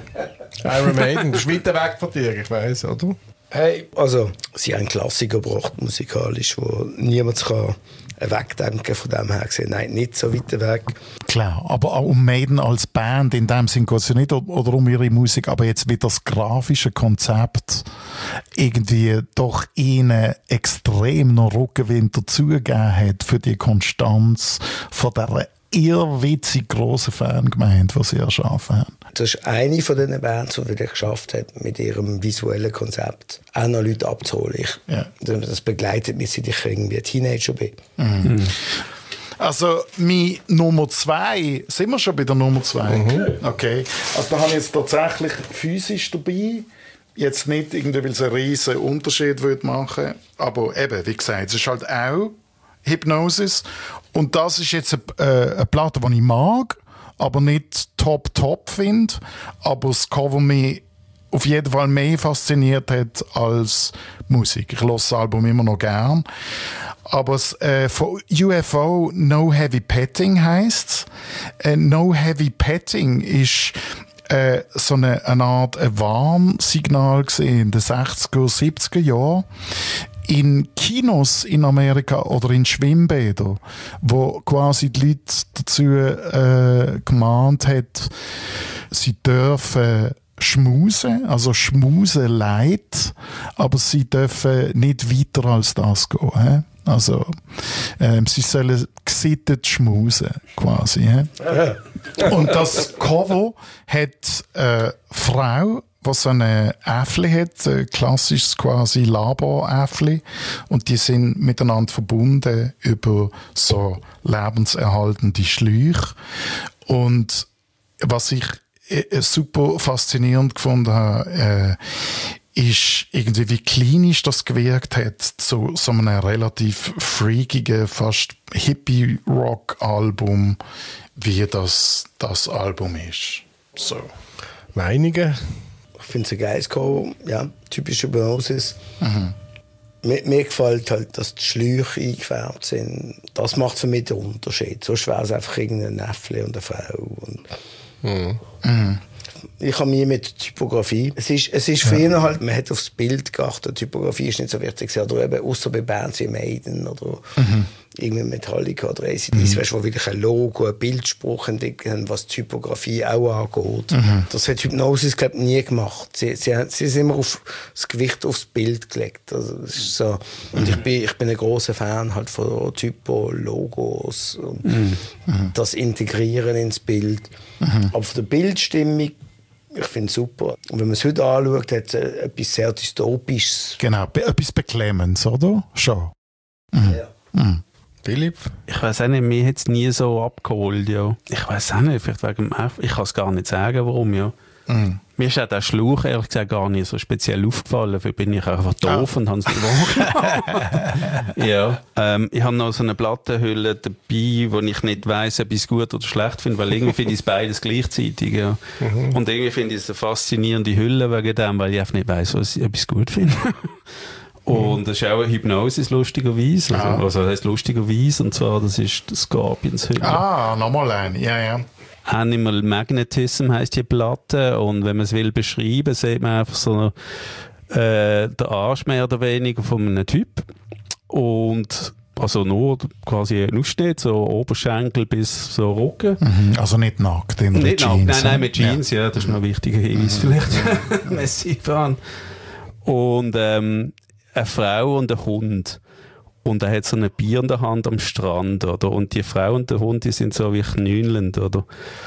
Iron Maiden, das ist weiter weg von dir, ich weiss, oder? Hey, also, sie haben einen Klassiker gebracht, musikalisch, wo niemand kann wegdenken von dem her gesehen. Nein, nicht so weit weg. Klar, aber auch um Maiden als Band, in dem Sinn geht es ja nicht oder um ihre Musik, aber jetzt wie das grafische Konzept irgendwie doch ihnen extrem noch Rückenwind dazugegeben hat für die Konstanz von der irrwitzig grossen Fangemeinde, die sie erschaffen haben. Das ist eine von den Bands, die wirklich geschafft hat, mit ihrem visuellen Konzept auch noch Leute abzuholen. Ich, ja. Das begleitet mich, seit ich irgendwie Teenager bin. Mhm. Mhm. Also, mein Nummer zwei, sind wir schon bei der Nummer zwei? Mhm. Okay. Also, da habe ich jetzt tatsächlich physisch dabei. Jetzt nicht irgendwie, weil es einen riesen Unterschied würde machen, aber eben, wie gesagt, es ist halt auch Hypnosis. Und das ist jetzt eine, äh, eine Platte, die ich mag, aber nicht top-top finde, aber das Cover mich auf jeden Fall mehr fasziniert hat als Musik. Ich höre das Album immer noch gern. Aber es, äh, von U F O No Heavy Petting heisst es. Äh, No Heavy Petting ist äh, so eine, eine Art ein Warnsignal in den sechziger, siebziger Jahren. In Kinos in Amerika oder in Schwimmbädern, wo quasi die Leute dazu äh, gemahnt hat, sie dürfen schmusen, also schmusen leid, aber sie dürfen nicht weiter als das gehen. He? Also ähm, sie sollen gesittet schmusen, quasi. He? Und das Cover hat eine Frau, was so eine Äffli hat, ein klassisches quasi Laboräffli, und die sind miteinander verbunden über so lebenserhaltende Schläuche. Und was ich super faszinierend gefunden habe, äh, ist irgendwie, wie klinisch das gewirkt hat, zu so einem relativ freakigen, fast Hippie-Rock-Album, wie das, das Album ist. So. Meinungen? Ich finde es ein geiles Cover, ja, typische Hypnosis. Mhm. Mir, mir gefällt halt, dass die Schläuche eingefärbt sind. Das macht für mich den Unterschied. Sonst wäre es einfach irgendein Äffli und eine Frau. Und mhm. Mhm. ich habe mir mit Typografie. Es ist, es ist für ihn halt, man hat aufs Bild geachtet. Typografie ist nicht so wichtig. Oder eben, außer bei Bands wie Maiden oder mhm. irgendwie Metallica oder A C D C, mhm. weißt du, wo wirklich ein Logo, ein Bildspruch entwickeln, was Typografie auch angeht. Mhm. Das hat Hypnosis, glaube ich, nie gemacht. Sie, sie, sie sind immer auf das Gewicht aufs Bild gelegt. Also, das ist so. Und mhm. ich bin, ich bin ein großer Fan halt von Typo, Logos und mhm. das Integrieren ins Bild. Mhm. Aber von der Bildstimmung, ich finde es super. Und wenn man es heute anschaut, hat es etwas sehr Dystopisches. Genau, etwas Beklemmendes, oder? Schon. Mhm. Ja. Mhm. Philipp? Ich weiß auch nicht, mir hat es nie so abgeholt, ja. Ich weiß auch nicht, vielleicht wegen dem F. Ich kann es gar nicht sagen, warum, ja. Mm. Mir ist auch der Schlauch, ehrlich gesagt, gar nicht so speziell aufgefallen. Dafür bin ich einfach doof ah. und habe es nicht wahrgenommen. Ja. Ähm, ich habe noch so eine Plattenhülle dabei, wo ich nicht weiss, ob ich es gut oder schlecht finde, weil irgendwie finde ich es beides gleichzeitig, ja. Mhm. Und irgendwie finde ich es eine faszinierende Hülle wegen dem, weil ich einfach nicht weiss, ob ich es gut finde. Und das ist auch eine Hypnosis, lustigerweise. Also, ah. also das heisst lustigerweise, und zwar, das ist das Scorpions Hülle. Ah, nochmal ein, ja, ja. Animal Magnetism heisst die Platte, und wenn man es will beschreiben, sieht man einfach so äh, den Arsch mehr oder weniger von einem Typ. Und also nur quasi ein Ausschnitt, so Oberschenkel bis so Rücken. Mhm, also nicht nackt in nicht Jeans. Nackt, nein, nein, mit Jeans, ja, ja das ist noch ein wichtiger Hinweis mhm. vielleicht. Massiv an. Und ähm, eine Frau und ein Hund. Und er hat so ein Bier in der Hand am Strand, oder? Und die Frau und der Hund, die sind so wie knüllend, oder?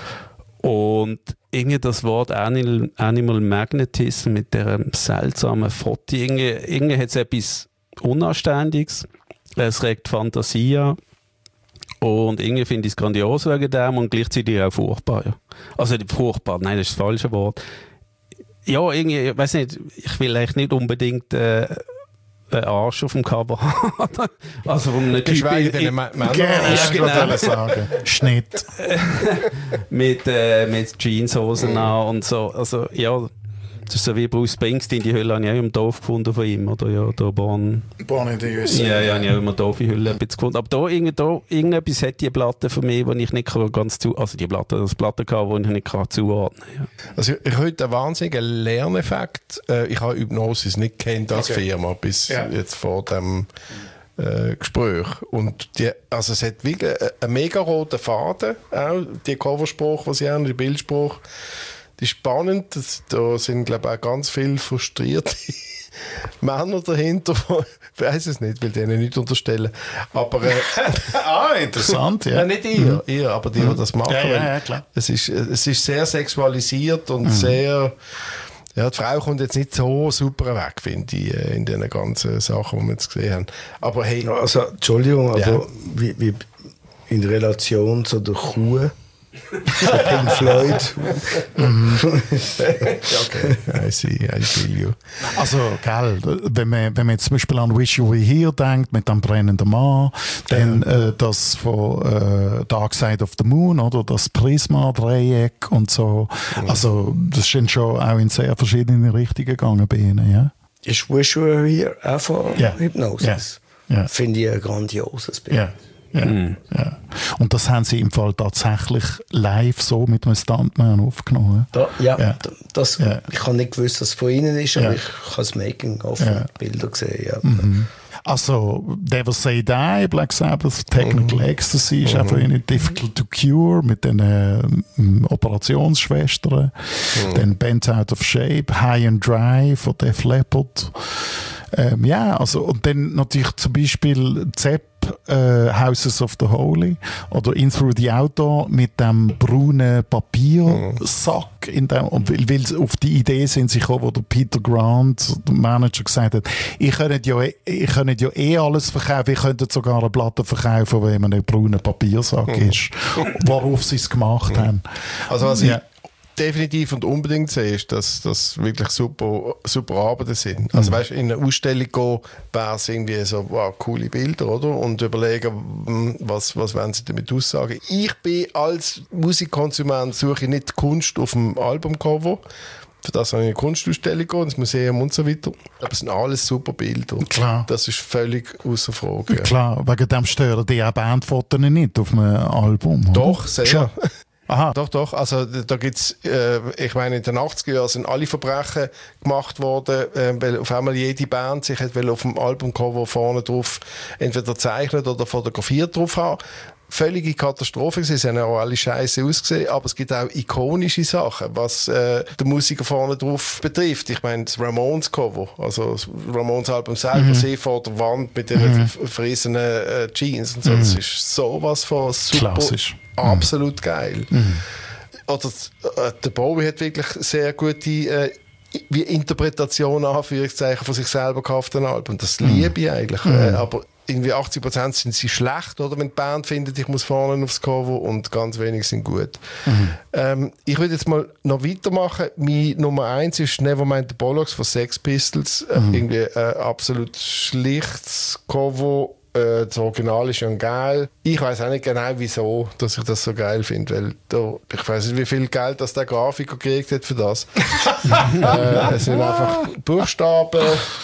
Und irgendwie das Wort Animal, Animal Magnetism mit der seltsamen Foto, irgendwie, irgendwie hat es etwas Unanständiges. Es regt Fantasie an. Und irgendwie finde ich es grandios wegen dem und gleichzeitig auch furchtbar, ja. Also furchtbar, nein, das ist das falsche Wort. Ja, irgendwie, ich weiß nicht, ich will eigentlich nicht unbedingt äh, einen Arsch auf dem Cover haben. Also von einem Typ... den Männern. Ja, genau. Sagen. Schnitt. mit, äh, mit Jeanshosen an und so. Also, ja, das ist so wie Bruce Springsteen, die Hülle habe ich auch im Dorf gefunden von ihm, oder? Ja, da Born... Born in the U S A. Ja, ja, ich habe immer doofe Hülle gefunden. Aber da, irgend, da irgendetwas hat die Platte für mich, wo ich nicht ganz zu... Also die Platte, das Platte gehabt, wo ich nicht kann zuordnen kann. Ja. Also ich habe heute einen wahnsinnigen Lerneffekt. Ich habe Hypnosis nicht kennt als okay. Firma bis ja. jetzt vor dem äh, Gespräch. Und die, also es hat wirklich einen mega roten Faden, auch die Coverspruch, was sie haben, der Bildspruch. Das ist spannend, das, da sind glaube ich auch ganz viele frustrierte Männer dahinter, ich weiß es nicht, will denen nicht unterstellen, aber äh, ah, interessant, ja. Nein, nicht ihr, mhm. ihr aber die, die das machen, ja, ja, ja, klar. Es ist, es ist sehr sexualisiert und mhm. sehr, ja, die Frau kommt jetzt nicht so super weg, finde ich, in den ganzen Sachen, die wir jetzt gesehen haben, aber hey. Also, Entschuldigung, aber ja. wie, wie in Relation zu der Kuh, Pink Floyd. Okay, I see, I feel you. Also, gell, wenn man, wenn man jetzt zum Beispiel an Wish You Were Here denkt, mit dem brennenden Mann, dann ja. äh, das von äh, Dark Side of the Moon, oder das Prisma-Dreieck und so. Mhm. Also, das sind schon auch in sehr verschiedene Richtungen gegangen bei ihnen, ja. Ist Wish You Were Here auch von ja. Hypnosis? Ja. Ja. Finde ich ein grandioses Bild. Ja. Ja, mm. ja. Und das haben sie im Fall tatsächlich live so mit einem Stuntman aufgenommen. Da, ja, ja. Das, ja. Ich habe nicht gewusst, dass es von ihnen ist, aber ja. ich habe das Making-of ja. Bilder gesehen. Ja. Mhm. Also, Never Say Die, Black Sabbath, Technical mhm. Ecstasy ist mhm. einfach nicht Difficult to Cure mit den äh, Operationsschwestern. Mhm. Dann Bent Out of Shape, High and Dry von Def Leppard. Ähm, ja, also, und dann natürlich zum Beispiel Zepp, äh, Houses of the Holy oder In Through the Outdoor mit dem braunen Papiersack in dem, und weil, weil auf die Idee sind sie gekommen, wo der Peter Grant, der Manager, gesagt hat, ich könnte ja, ich könnte ja eh alles verkaufen, ich könnte sogar eine Platte verkaufen, wenn man ein brauner Papiersack mhm. ist, worauf sie es gemacht mhm. haben. Also was ja. ich definitiv und unbedingt sehe, ist, dass das wirklich super, super Arbeiten sind. Also mhm. weißt, in eine Ausstellung gehen, wäre es irgendwie so, wow, coole Bilder, oder? Und überlegen, was, was wollen sie damit aussagen. Ich bin als Musikkonsument, suche ich nicht Kunst auf dem Albumcover. Für das habe ich eine Kunstausstellung gehen, ins Museum und so weiter. Aber es sind alles super Bilder. Klar. Das ist völlig außer Frage. Klar, wegen dem stören die auch Bandfotos nicht auf einem Album. Oder? Doch, sehr. Schon. Aha. Doch, doch. Also da gibt's, äh, ich meine, in den achtziger Jahren sind alle Verbrechen gemacht worden, äh, weil auf einmal jede Band sich hat auf dem Albumcover vorne drauf entweder zeichnet oder fotografiert drauf haben. Völlige Katastrophe gewesen. Sie haben auch alle scheiße ausgesehen, aber es gibt auch ikonische Sachen, was äh, der Musiker vorne drauf betrifft. Ich meine, das Ramones-Cover, also das Ramones-Album selber, mhm. sie vor der Wand mit den mhm. verfressenen äh, Jeans und so, mhm. das ist sowas von super, klassisch. Absolut mhm. geil. Mhm. Oder äh, der Bowie hat wirklich sehr gute äh, wie Interpretation, Anführungszeichen, von sich selber auf dem Album. Das mhm. liebe ich eigentlich. Mhm. Äh, aber irgendwie achtzig Prozent sind sie schlecht, oder, wenn die Band findet, ich muss vorne aufs Cover, und ganz wenig sind gut. Mhm. Ähm, ich würde jetzt mal noch weitermachen. Mein Nummer eins ist Nevermind the Bollocks von Sex Pistols. Mhm. Äh, irgendwie ein äh, absolut schlichtes Cover. Äh, das Original ist ja geil. Ich weiß auch nicht genau, wieso, dass ich das so geil finde, weil da, ich weiß nicht, wie viel Geld das der Grafiker gekriegt hat für das. äh, es sind einfach Buchstaben.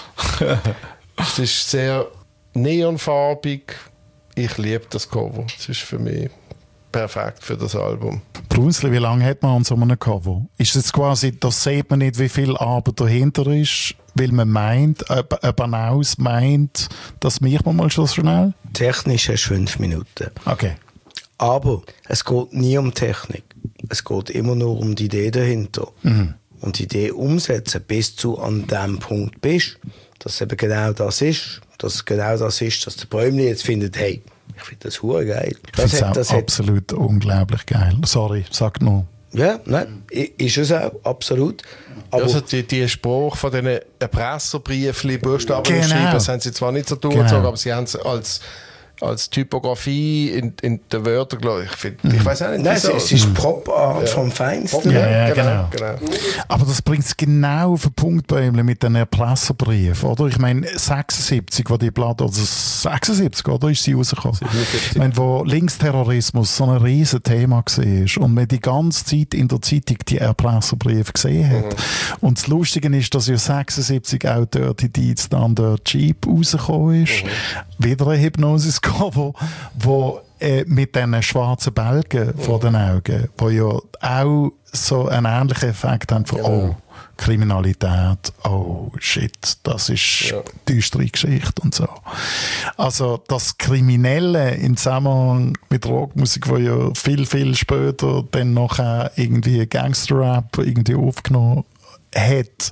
Es ist sehr neonfarbig. Ich liebe das Cover. Es ist für mich perfekt für das Album. Brunzli, wie lange hat man an so einem Cover? Ist es quasi, da sieht man nicht, wie viel Arbeit dahinter ist, weil man meint, jemand aus meint, das macht man mal schon schnell? Technisch hast du fünf Minuten. Okay. Aber es geht nie um Technik. Es geht immer nur um die Idee dahinter. Mhm. Und die Idee umsetzen, bis du an dem Punkt bist, dass es eben genau das ist. Dass es genau das ist, dass der Bäumli jetzt findet, hey, ich finde das hure geil. Ich finde es auch absolut hat, unglaublich geil. Sorry, sag noch. Ja, nein, ist es auch, absolut. Aber also die, die Spruch von diesen Erpresserbriefchen, Buchstaben genau. geschrieben, das haben sie zwar nicht so durchgezogen, genau. aber sie haben es als, als Typografie in, in den Wörtern, glaube ich. Ich, mhm. ich weiß auch nicht, nein, wieso. Es ist Pop-Art ja. vom Feinsten. Ja, ja, genau, genau. genau. Aber das bringt es genau auf den Punkt bei ihm mit den Erpresserbriefen, oder? Ich meine, sechsundsiebzig, wo die Platte, also sechsundsiebzig, oder, ist sie rausgekommen. Ich meine, wo Linksterrorismus so ein riesen Thema war und man die ganze Zeit in der Zeitung die Erpresserbriefe gesehen hat. Mhm. Und das Lustige ist, dass ja sechsundsiebzig auch Dirty Deeds dann der Jeep rausgekommen ist. Mhm. Wieder ein Hypnosis-Cover, wo äh, mit diesen schwarzen Bälgen mhm. vor den Augen, wo ja auch so einen ähnlichen Effekt haben von, genau. oh, Kriminalität, oh shit, das ist ja. düstere Geschichte und so. Also das Kriminelle in Zusammenhang mit Rockmusik, wo ja viel, viel später dann noch irgendwie Gangster-Rap irgendwie aufgenommen hat,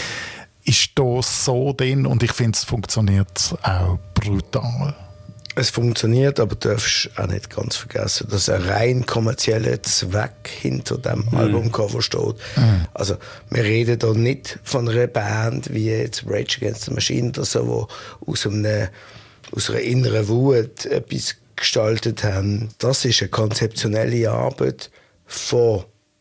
ist da so drin, und ich finde, es funktioniert auch brutal. Es funktioniert, aber du darfst auch nicht ganz vergessen, dass ein rein kommerzieller Zweck hinter dem mm. Albumcover steht. Mm. Also, wir reden hier nicht von einer Band wie jetzt Rage Against the Machine oder so, die aus, einem, aus einer inneren Wut etwas gestaltet haben. Das ist eine konzeptionelle Arbeit von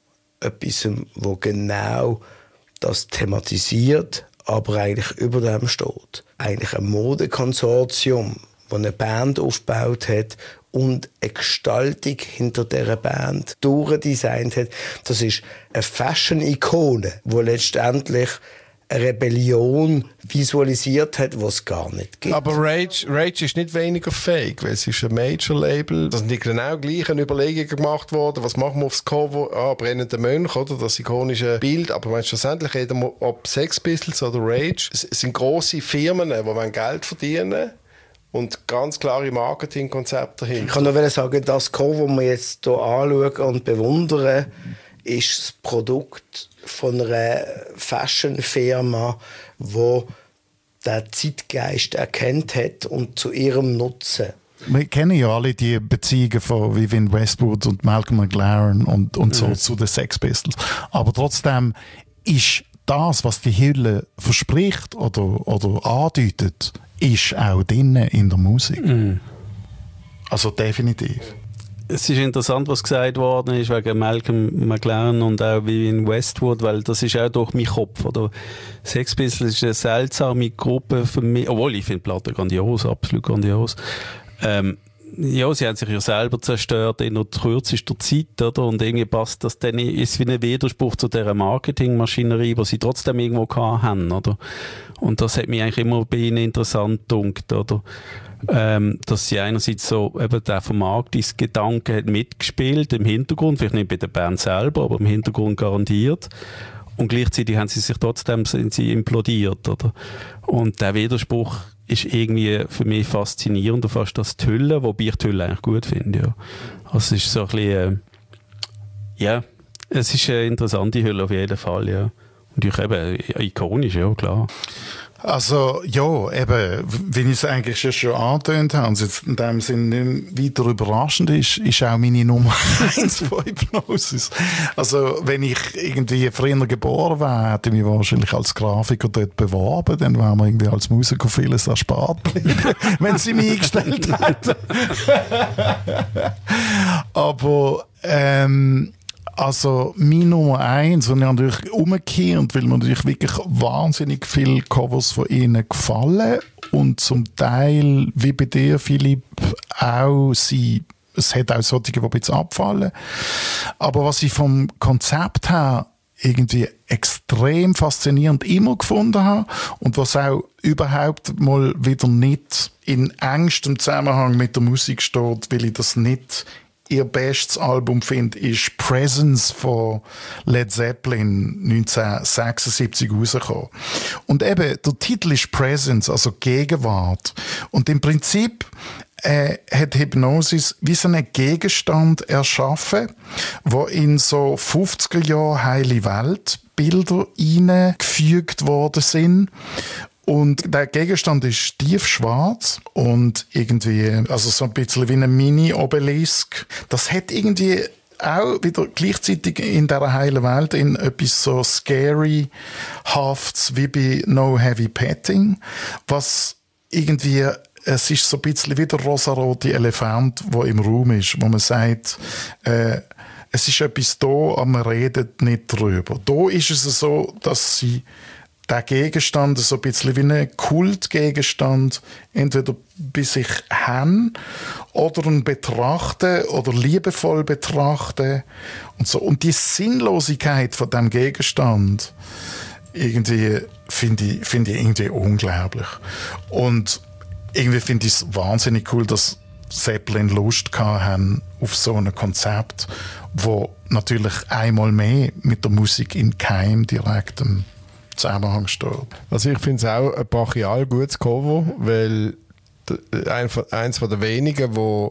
etwas, wo genau das thematisiert, aber eigentlich über dem steht. Eigentlich ein Modekonsortium, das eine Band aufgebaut hat und eine Gestaltung hinter dieser Band durchdesignt hat. Das ist eine Fashion-Ikone, die letztendlich eine Rebellion visualisiert hat, die es gar nicht gibt. Aber Rage, Rage ist nicht weniger fake, weil es ist ein Major-Label. Da sind die genau gleichen Überlegungen gemacht worden. Was machen wir aufs Cover? Ah, brennender Mönch, oder? Das ikonische Bild. Aber man schlussendlich reden wir, ob Sex Pistols oder Rage, es sind grosse Firmen, die Geld verdienen und ganz klare Marketingkonzepte dahinter. Ich kann nur sagen, das Cover, das wir jetzt hier anschauen und bewundern, ist das Produkt von einer Fashion-Firma, die den Zeitgeist erkannt hat und zu ihrem Nutzen. Wir kennen ja alle die Beziehungen von Vivienne Westwood und Malcolm McLaren und, und so mhm. zu den Sex Pistols. Aber trotzdem ist das, was die Hülle verspricht oder, oder andeutet, ist auch drin in der Musik. Mhm. Also definitiv. Es ist interessant, was gesagt worden ist wegen Malcolm McLaren und auch Vivienne Westwood, weil das ist auch durch meinen Kopf. Oder? Sex Pistols ist eine seltsame Gruppe für mich, obwohl ich finde die Platte grandios, absolut grandios. Ähm, ja, sie haben sich ja selber zerstört in der kürzester Zeit, oder? Und irgendwie passt das dann, ist wie ein Widerspruch zu dieser Marketingmaschinerie, die sie trotzdem irgendwo hatten, oder? Und das hat mich eigentlich immer bei ihnen interessant gedacht, oder? ähm, dass sie einerseits so eben der Vermarktungsgedanke hat mitgespielt im Hintergrund, vielleicht nicht bei der Band selber, aber im Hintergrund garantiert. Und gleichzeitig haben sie sich trotzdem sind sie implodiert, oder? Und der Widerspruch ist irgendwie für mich faszinierender fast als die Hülle, wobei ich die Hülle eigentlich gut finde, ja. Also es ist so ein bisschen, äh, ja, es ist eine interessante Hülle auf jeden Fall, ja. Und ich eben, ikonisch, ja, klar. Also, ja, eben, wie ich es eigentlich schon angetönt habe, und jetzt in dem Sinne nicht weiter überraschend ist, ist auch meine Nummer eins von Hypnosis. Also, wenn ich irgendwie früher geboren wäre, hätte ich mich wahrscheinlich als Grafiker dort beworben, dann wäre mir irgendwie als Musiker vieles erspart geblieben, wenn sie mich eingestellt hätten. Aber, ähm, also, meine Nummer eins, und ich habe natürlich umgekehrt, weil mir natürlich wirklich wahnsinnig viele Covers von ihnen gefallen und zum Teil, wie bei dir, Philipp, auch sie, es hat auch solche, die ein bisschen abfallen. Aber was ich vom Konzept her irgendwie extrem faszinierend immer gefunden habe und was auch überhaupt mal wieder nicht in engstem Zusammenhang mit der Musik steht, weil ich das nicht ihr bestes Album finde, ist Presence von Led Zeppelin neunzehnhundertsechsundsiebzig rausgekommen. Und eben, der Titel ist Presence, also Gegenwart. Und im Prinzip äh, hat Hypnosis wie so einen Gegenstand erschaffen, wo in so fünfziger Jahre heile Weltbilder hineingefügt worden sind. Und der Gegenstand ist tiefschwarz und irgendwie, also so ein bisschen wie ein Mini-Obelisk. Das hat irgendwie auch wieder gleichzeitig in dieser heilen Welt in etwas so Scary-haftes wie bei No Heavy Petting, was irgendwie, es ist so ein bisschen wie der rosarote Elefant, der im Raum ist, wo man sagt, äh, es ist etwas da, aber man redet nicht drüber. Da ist es so, dass sie der Gegenstand, so ein bisschen wie ein Kultgegenstand, entweder bei sich haben oder ihn betrachten oder liebevoll betrachten und so. Und die Sinnlosigkeit von dem Gegenstand, irgendwie finde ich, finde ich irgendwie unglaublich. Und irgendwie finde ich es wahnsinnig cool, dass Zeppelin Lust haben auf so ein Konzept, wo natürlich einmal mehr mit der Musik in keinem direktem Zusammenhang steht. Also ich finde es auch ein brachial gutes Cover, weil eins von den wenigen, wo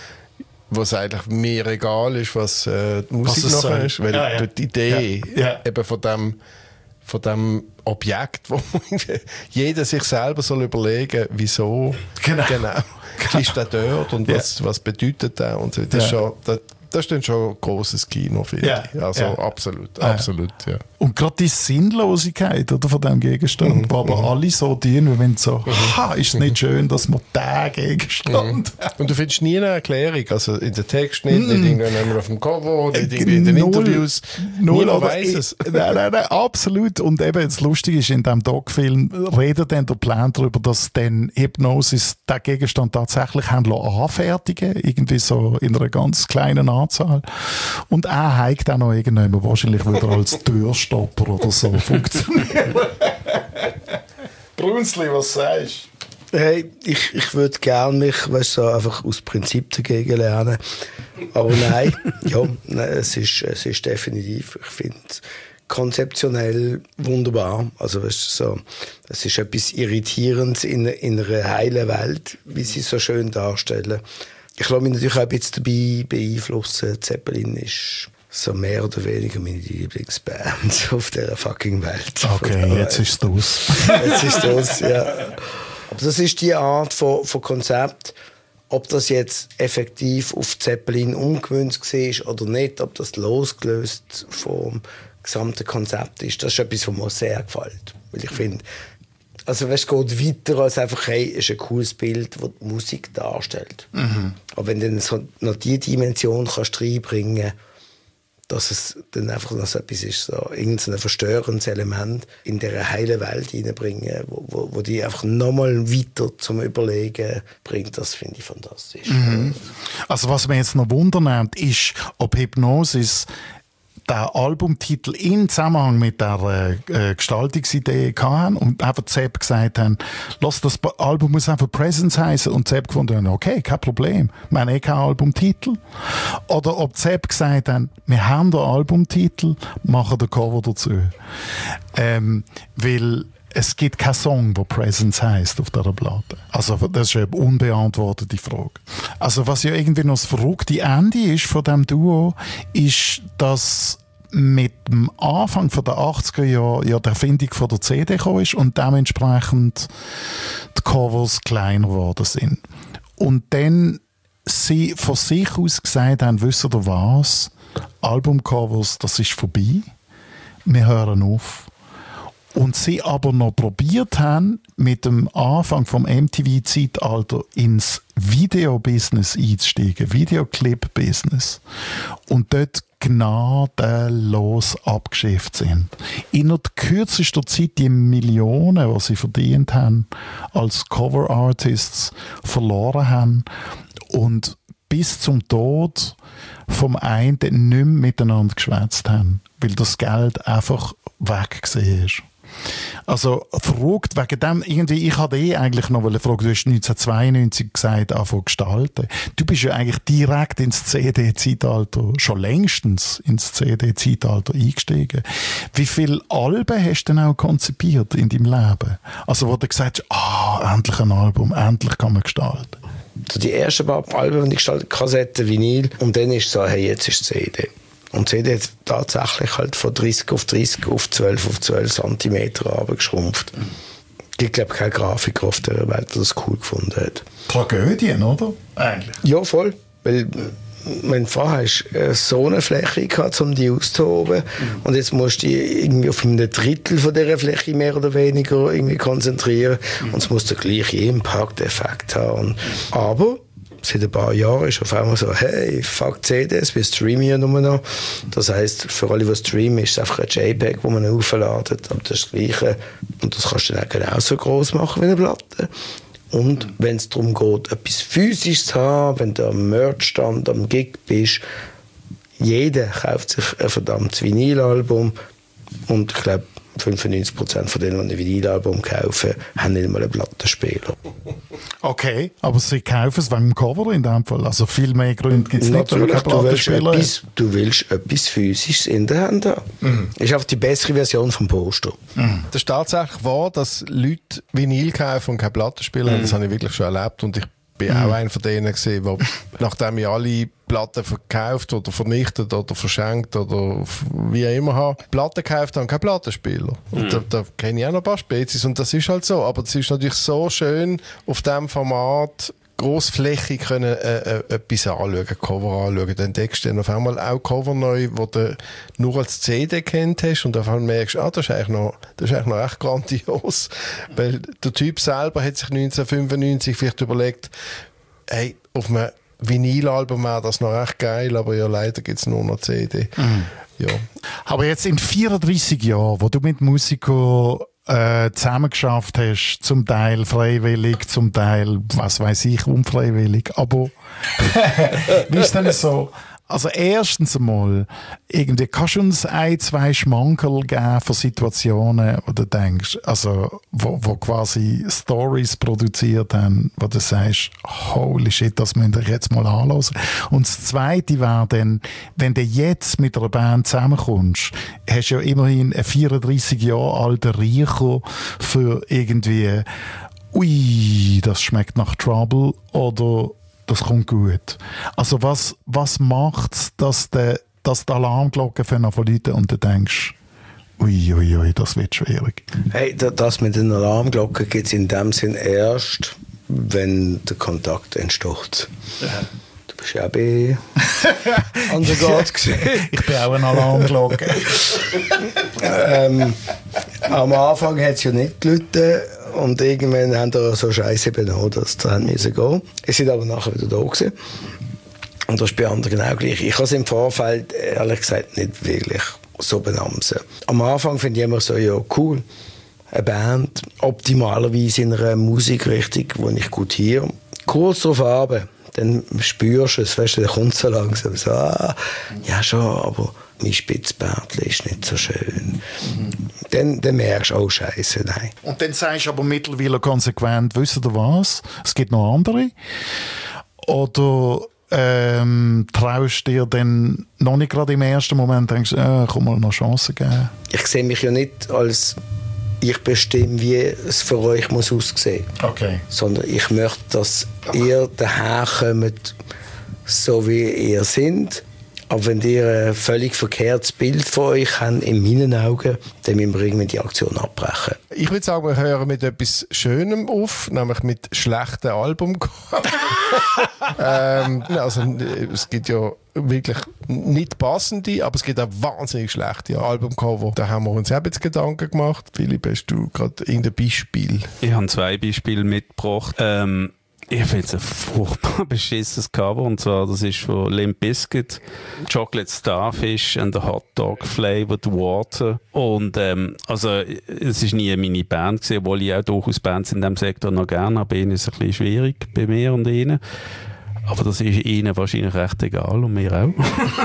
wo es eigentlich mir egal ist, was äh, die Musik was nachher ist, weil ja, ja. die Idee ja. Ja. eben von dem von dem Objekt, wo jeder sich selber soll überlegen, wieso genau, genau ist der dort und ja. was, was bedeutet der und das ja. ist schon das, das ist dann schon ein grosses Kino, finde ja, ich. Also ja. absolut, absolut, ja. Und gerade die Sinnlosigkeit oder, von diesem Gegenstand, mhm, wo aber mhm. alle so dienen, wenn so, mhm. ha, ist es nicht schön, dass man diesen Gegenstand mhm. Und du findest nie eine Erklärung, also in den Text nicht, mhm. nicht irgendwann auf dem Cover, nicht irgendwie in den null, Interviews, null, niemand weiss es. Nein, nein, nein, absolut. Und eben, das Lustige ist, in diesem Doc-Film redet dann der Plan darüber, dass dann Hypnosis den Gegenstand tatsächlich haben anfertigen, irgendwie so in einer ganz kleinen Anzahl. Und er heigt auch noch irgendjemand wahrscheinlich wieder als Türstopper oder so funktionieren. Brunzli, was sagst du? Hey, ich, ich würde gerne mich, weißt, so einfach aus Prinzip dagegen lernen. Aber nein, ja, nein, es ist, es ist definitiv, ich finde es konzeptionell wunderbar. Also, weißt, so, es ist etwas Irritierendes in, in einer heilen Welt, wie sie es so schön darstellen. Ich lasse mich natürlich auch ein bisschen dabei beeinflussen. Zeppelin ist so mehr oder weniger meine Lieblingsband auf dieser fucking Welt. Okay, jetzt ist es aus. Jetzt ist es aus, ja. Aber das ist die Art von, von Konzept. Ob das jetzt effektiv auf Zeppelin umgewöhnt war oder nicht, ob das losgelöst vom gesamten Konzept ist, das ist etwas, was mir sehr gefällt. Weil ich finde, also es geht weiter als einfach, hey, ist ein cooles Bild, das die Musik darstellt. Mhm. Aber wenn du dann so noch diese Dimension kannst reinbringen, dass es dann einfach noch so etwas ist, so irgendein verstörendes Element in dieser heilen Welt reinbringen, wo, wo, wo die einfach nochmal weiter zum Überlegen bringt, das finde ich fantastisch. Mhm. Also was mir jetzt noch wundernimmt, ist, ob Hypnosis der Albumtitel in Zusammenhang mit der äh, Gestaltungsidee hatten und einfach Sepp gesagt haben, lass das Album muss einfach Presence heißen und Sepp gefunden haben, okay, kein Problem, wir haben eh keinen Albumtitel. Oder ob Sepp gesagt haben, wir haben den Albumtitel, machen den Cover dazu. Ähm, weil es gibt keinen Song, der Presence heisst auf dieser Platte. Also, das ist eine unbeantwortete Frage. Also, was ja irgendwie noch das verrückte Ende ist von diesem Duo, ist, dass mit dem Anfang der achtziger Jahre ja die Erfindung von der C D gekommen ist und dementsprechend die Covers kleiner geworden sind. Und dann sie von sich aus gesagt haben, wisst ihr was? Albumcovers, das ist vorbei. Wir hören auf. Und sie aber noch probiert haben, mit dem Anfang vom M T V-Zeitalter ins Videobusiness einzusteigen, Videoclip-Business. Und dort gnadenlos abgeschäft sind. Innerhalb kürzester Zeit die Millionen, die sie verdient haben, als Cover-Artists verloren haben und bis zum Tod vom einen nicht mehr miteinander geschwätzt haben, weil das Geld einfach weg war. Also verrückt, wegen dem, irgendwie, ich hatte eh eigentlich noch eine Frage, du hast neunzehnhundertzweiundneunzig gesagt, anfangen gestalten. Du bist ja eigentlich direkt ins C D-Zeitalter, schon längstens ins C D-Zeitalter eingestiegen. Wie viele Alben hast du denn auch konzipiert in deinem Leben? Also wo du gesagt hast, ah, endlich ein Album, endlich kann man gestalten. Also die ersten paar Alben, die ich gestaltet, Kassetten, Vinyl, und dann ist es so, hey, jetzt ist C D. Und C D hat tatsächlich halt von dreißig auf dreißig auf zwölf auf zwölf Zentimeter runtergeschrumpft. Ich glaube, kein Grafiker auf der Welt, der das cool gefunden hat. Tragödien, oder? Eigentlich. Ja, voll. Weil, wenn vorher hast du so eine Fläche gehabt, um die auszuhoben. Mhm. Und jetzt musst du dich irgendwie auf einem Drittel von dieser Fläche mehr oder weniger irgendwie konzentrieren. Mhm. Und es muss der gleiche Impact-Effekt haben. Aber seit ein paar Jahren ist auf einmal so, hey, fuck C Ds, wir streamen ja nur noch. Das heisst, für alle, die streamen, ist es einfach ein JPEG, das man aufladet. Aber das ist das Gleiche. Und das kannst du dann auch genauso gross machen wie eine Platte. Und wenn es darum geht, etwas Physisches zu haben, wenn du am Merch-Stand, am Gig bist, jeder kauft sich ein verdammtes Vinylalbum. Und ich glaube, fünfundneunzig Prozent von denen, die ein Vinylalbum kaufen, haben nicht einmal einen Plattenspieler. Okay, aber sie kaufen es wegen dem Cover in dem Fall. Also viel mehr Gründe gibt es nicht, du willst, etwas, du willst etwas Physisches in der Hand haben. Mhm. Das ist einfach die bessere Version vom Poster. Mhm. Das ist tatsächlich wahr, dass Leute Vinyl kaufen und keine Plattenspieler haben. Mhm. Das habe ich wirklich schon erlebt. Und ich bin mhm. auch einer von denen gewesen, der nachdem ich alle Platten verkauft oder vernichtet oder verschenkt oder wie auch immer habe, Platten gekauft habe, keinen Plattenspieler. Und mhm. da, da kenne ich auch noch ein paar Spezies und das ist halt so. Aber es ist natürlich so schön, auf diesem Format grossflächig können, äh, äh, etwas anschauen, Cover anschauen. Dann entdeckst du dann auf einmal auch Cover neu, die du nur als C D kennt hast und auf einmal merkst, ah, das ist eigentlich noch, das ist eigentlich noch echt grandios. Weil der Typ selber hat sich neunzehnhundertfünfundneunzig vielleicht überlegt, hey, auf einem Vinylalbum wäre das noch echt geil, aber ja, leider gibt es nur noch C D. Mhm. Ja. Aber jetzt in vierunddreissig Jahren, wo du mit Musikern äh, zusammengeschafft hast, zum Teil freiwillig, zum Teil, was weiß ich, unfreiwillig, aber wie ist denn so? Also erstens einmal, irgendwie kannst du uns ein, zwei Schmankerl geben von Situationen, wo du denkst, also wo, wo quasi Stories produziert haben, wo du sagst, holy shit, das müsst ihr jetzt mal anhören. Und das Zweite wäre dann, wenn du jetzt mit einer Band zusammenkommst, hast du ja immerhin einen vierunddreissig Jahre alten Riecher für irgendwie, ui, das schmeckt nach Trouble oder das kommt gut. Also was, was macht es, dass die, dass die Alarmglocken läuten und du denkst, ui, ui, ui, das wird schwierig. Hey, das mit den Alarmglocken gibt es in dem Sinn erst, wenn der Kontakt entsteht. Ja. Du bist ja auch bei Undergard gesehen. Ich bin auch eine Alarmglocke. ähm, am Anfang hat es ja nicht geläutet. Und irgendwann haben wir so Scheiße benommen, dass da müssen gehen. Es sind aber nachher wieder da gewesen. Und das ist bei anderen genau gleich. Ich habe es im Vorfeld, ehrlich gesagt, nicht wirklich so benamsen. Am Anfang finde ich immer so, ja, cool. Eine Band, optimalerweise in einer Musikrichtung, die ich gut höre. Kurz darauf runter, dann spürst du es, weißt du, dann kommt so langsam so, ah, ja schon, aber mein Spitzbärtchen ist nicht so schön. Mhm. Dann, dann merkst du, oh Scheiße, nein. Und dann sagst du aber mittlerweile konsequent, wisst ihr was, es gibt noch andere. Oder ähm, traust dir dann noch nicht gerade im ersten Moment, denkst du, äh, komm mal noch Chancen geben? Ich sehe mich ja nicht als ich bestimme, wie es für euch muss aussehen muss. Okay. Sondern ich möchte, dass ihr daherkommt, so wie ihr seid. Aber wenn ihr ein völlig verkehrtes Bild von euch habt, in meinen Augen, dann müssen wir irgendwie die Aktion abbrechen. Ich würde sagen, wir hören mit etwas Schönem auf, nämlich mit schlechten Album. ähm, also, es gibt ja wirklich nicht passende, aber es gibt auch wahnsinnig schlechte Albumcover. Da haben wir uns auch jetzt Gedanken gemacht. Philipp, hast du gerade irgendein Beispiel? Ich habe zwei Beispiele mitgebracht. Ähm, ich finde es ein furchtbar beschissenes Cover, und zwar, das ist von Limp Bizkit, Chocolate Starfish and the Hot Dog Flavored Water. Und, ähm, also, es ist nie meine Band gewesen, obwohl ich auch durchaus Bands in diesem Sektor noch gerne habe. Bei ihnen ist es ein bisschen schwierig, bei mir und ihnen. Aber das ist ihnen wahrscheinlich recht egal und mir auch.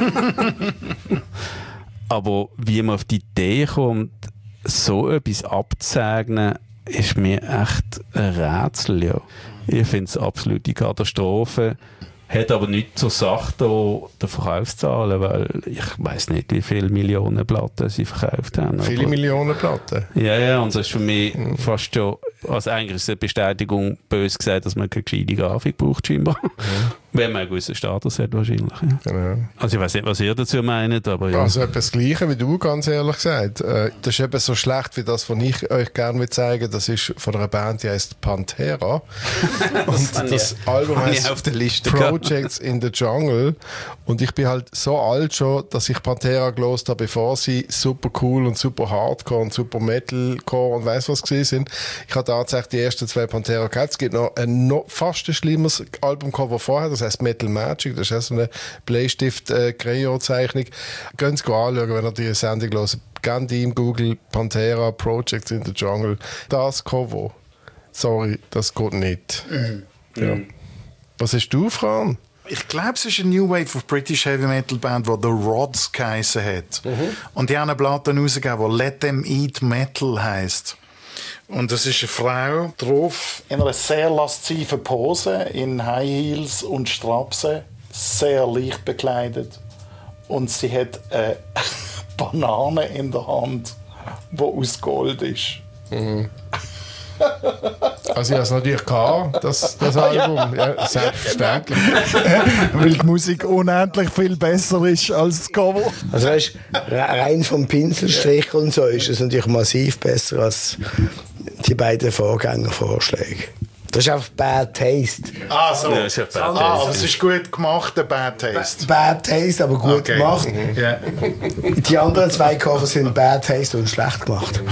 Aber wie man auf die Idee kommt, so etwas abzuzeichnen, ist mir echt ein Rätsel, ja. Ich finde es absolute Katastrophe. Hat aber nicht zur Sache da, der Verkaufszahlen, weil ich weiss nicht, wie viele Millionen Platten sie verkauft haben. Viele aber Millionen Platten? Ja, ja, und das ist für mich mhm. fast schon, also eigentlich ist es eine Bestätigung, bös gesagt, dass man keine gescheite Grafik braucht, scheinbar. Mhm. Wenn man einen gewissen Status hat, wahrscheinlich. Ja. Genau. Also ich weiss nicht, was ihr dazu meint, aber ja. Also etwas Gleiche wie du, ganz ehrlich gesagt. Das ist eben so schlecht wie das, was ich euch gerne zeigen will. Das ist von einer Band, die heißt Pantera. Und das, das ich, Album heißt auf der Liste Projects in the Jungle. Und ich bin halt so alt schon, dass ich Pantera gelost habe, bevor sie super cool und super Hardcore und super Metalcore und weiss was gewesen sind. Ich habe tatsächlich die ersten zwei Pantera gehabt. Es gibt noch ein noch fast ein schlimmes Albumcover vorher. Das heisst Metal Magic, das ist auch so eine Bleistift-Kreio-Zeichnung. Gehen Sie anschauen, wenn ihr die Sendung hört. Gehen die im Google Pantera Projects in the Jungle. Das Cover, sorry, das geht nicht. Mhm. Ja. Was hast du, Fran? Ich glaube, es ist eine New Wave of British Heavy Metal Band, die The Rods geheissen hat. Mhm. Und die haben eine Platte rausgegeben, die Let Them Eat Metal heisst. Und das ist eine Frau drauf in einer sehr lasziven Pose, in High Heels und Strapsen, sehr leicht bekleidet. Und sie hat eine Banane in der Hand, die aus Gold ist. Mhm. Also ich habe es natürlich gehabt, das, das Album, ja, selbstverständlich. Weil die Musik unendlich viel besser ist als das Cover. Also weißt, rein vom Pinselstrich und so ist es natürlich massiv besser als die beiden Vorgängervorschläge. Das ist einfach Bad Taste. Ah, so. Ja, ist ja Bad ah, aber es ist gut gemacht, der Bad Taste. Bad Taste, aber gut okay. gemacht. Mhm. Yeah. Die anderen zwei Cover sind Bad Taste und schlecht gemacht.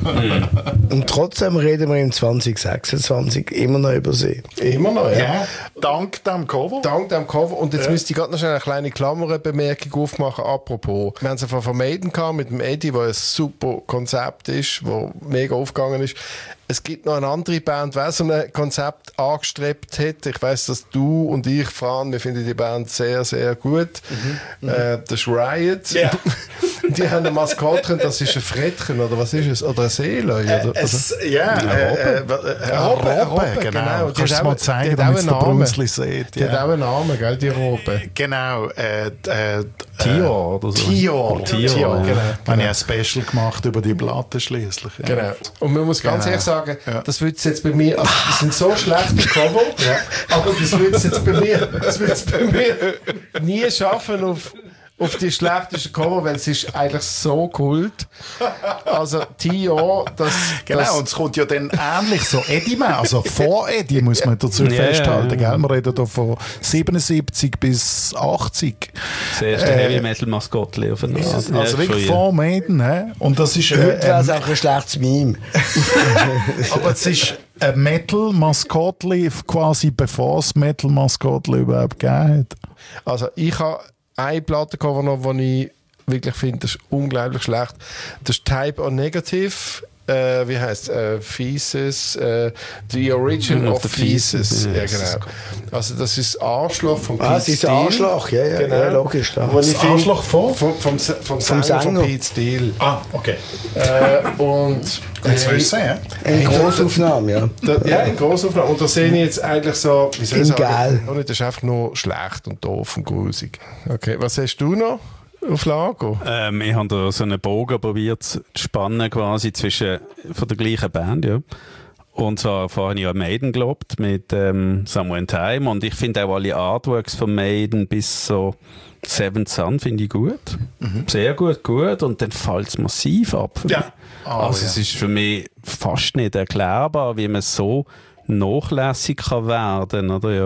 Und trotzdem reden wir im zwanzig sechsundzwanzig immer noch über sie. Immer noch, ja. ja. Dank dem Cover. Dank dem Cover. Und jetzt ja. müsste ich gerade noch schnell eine kleine Klammerbemerkung aufmachen. Apropos, wir haben es von Maiden gehabt mit dem Eddie, der ein super Konzept ist, das mega aufgegangen ist. Es gibt noch eine andere Band, die so ein Konzept angestrebt hat. Ich weiss, dass du und ich, Fran, wir finden die Band sehr, sehr gut. Mhm. Äh, das ist Riot. Yeah. Die haben ein Maskottchen, das ist ein Frettchen, oder was ist es? Oder ein Seelöwe? Äh, es, ja, eine Robbe. Eine Robbe, genau. genau. Kannst du es mal zeigen, damit es der Brunzli sieht? Die ja. hat auch einen Namen, gell, die Robbe. Genau. Äh, äh, Tior oder so. Tior. Tior, Tior ja. genau. Habe ich ein Special gemacht über die Platte schliesslich. Ja. Genau. Und man muss ganz genau. ehrlich sagen, ja. das wird es jetzt bei mir, also das sind so schlechte Cover, ja. aber das wird es jetzt bei mir, das wird's bei mir nie schaffen auf, auf die schlechteste Cover, weil es ist eigentlich so Kult. Also Tio, das... Genau, das und es kommt ja dann ähnlich so Eddie Man, also vor Eddie muss man dazu yeah, festhalten. yeah. Gell? Wir reden hier von siebenundsiebzig bis achtzig. Das erste äh, Heavy Metal Maskottli auf den Also, also ja, wirklich vor Maiden. He? Und das ist... Heute äh, wäre es auch ein schlechtes Meme. Aber es ist ein Metal-Maskottli quasi bevor es Metal-Maskottli überhaupt gegeben hat. Also ich habe eine Plattencover noch, die ich wirklich finde, das ist unglaublich schlecht. Das ist Type O Negative äh, wie heißt äh, Feces, äh, The Origin of, of Feces. Ja, genau. Also das ist Arschloch vom Pete Ah, es ist Arschloch, ja, ja, genau. ja logisch. Da. Das Arschloch von? Vom, vom, vom, vom Sänger, Sänger von Pete Steele. Ah, okay. Äh, und Jetzt willst du sehen, eine Großaufnahme, ja. Da, ja, eine Großaufnahme. Und da sehe ich jetzt eigentlich so, wie soll ich In sagen, das ist einfach nur schlecht und doof und grusig. Okay, was hast du noch auf Lager? Ähm, ich habe da so einen Bogen probiert zu spannen quasi zwischen, von der gleichen Band, ja. Und zwar vorhin ja Maiden gelobt mit ähm, Somewhere in Time und ich finde auch alle Artworks von Maiden bis so Seventh Son finde ich gut. Mhm. Sehr gut, gut und dann fällt es massiv ab. Ja. Oh, also ja. es ist für mich fast nicht erklärbar, wie man so nachlässig kann werden, oder ja.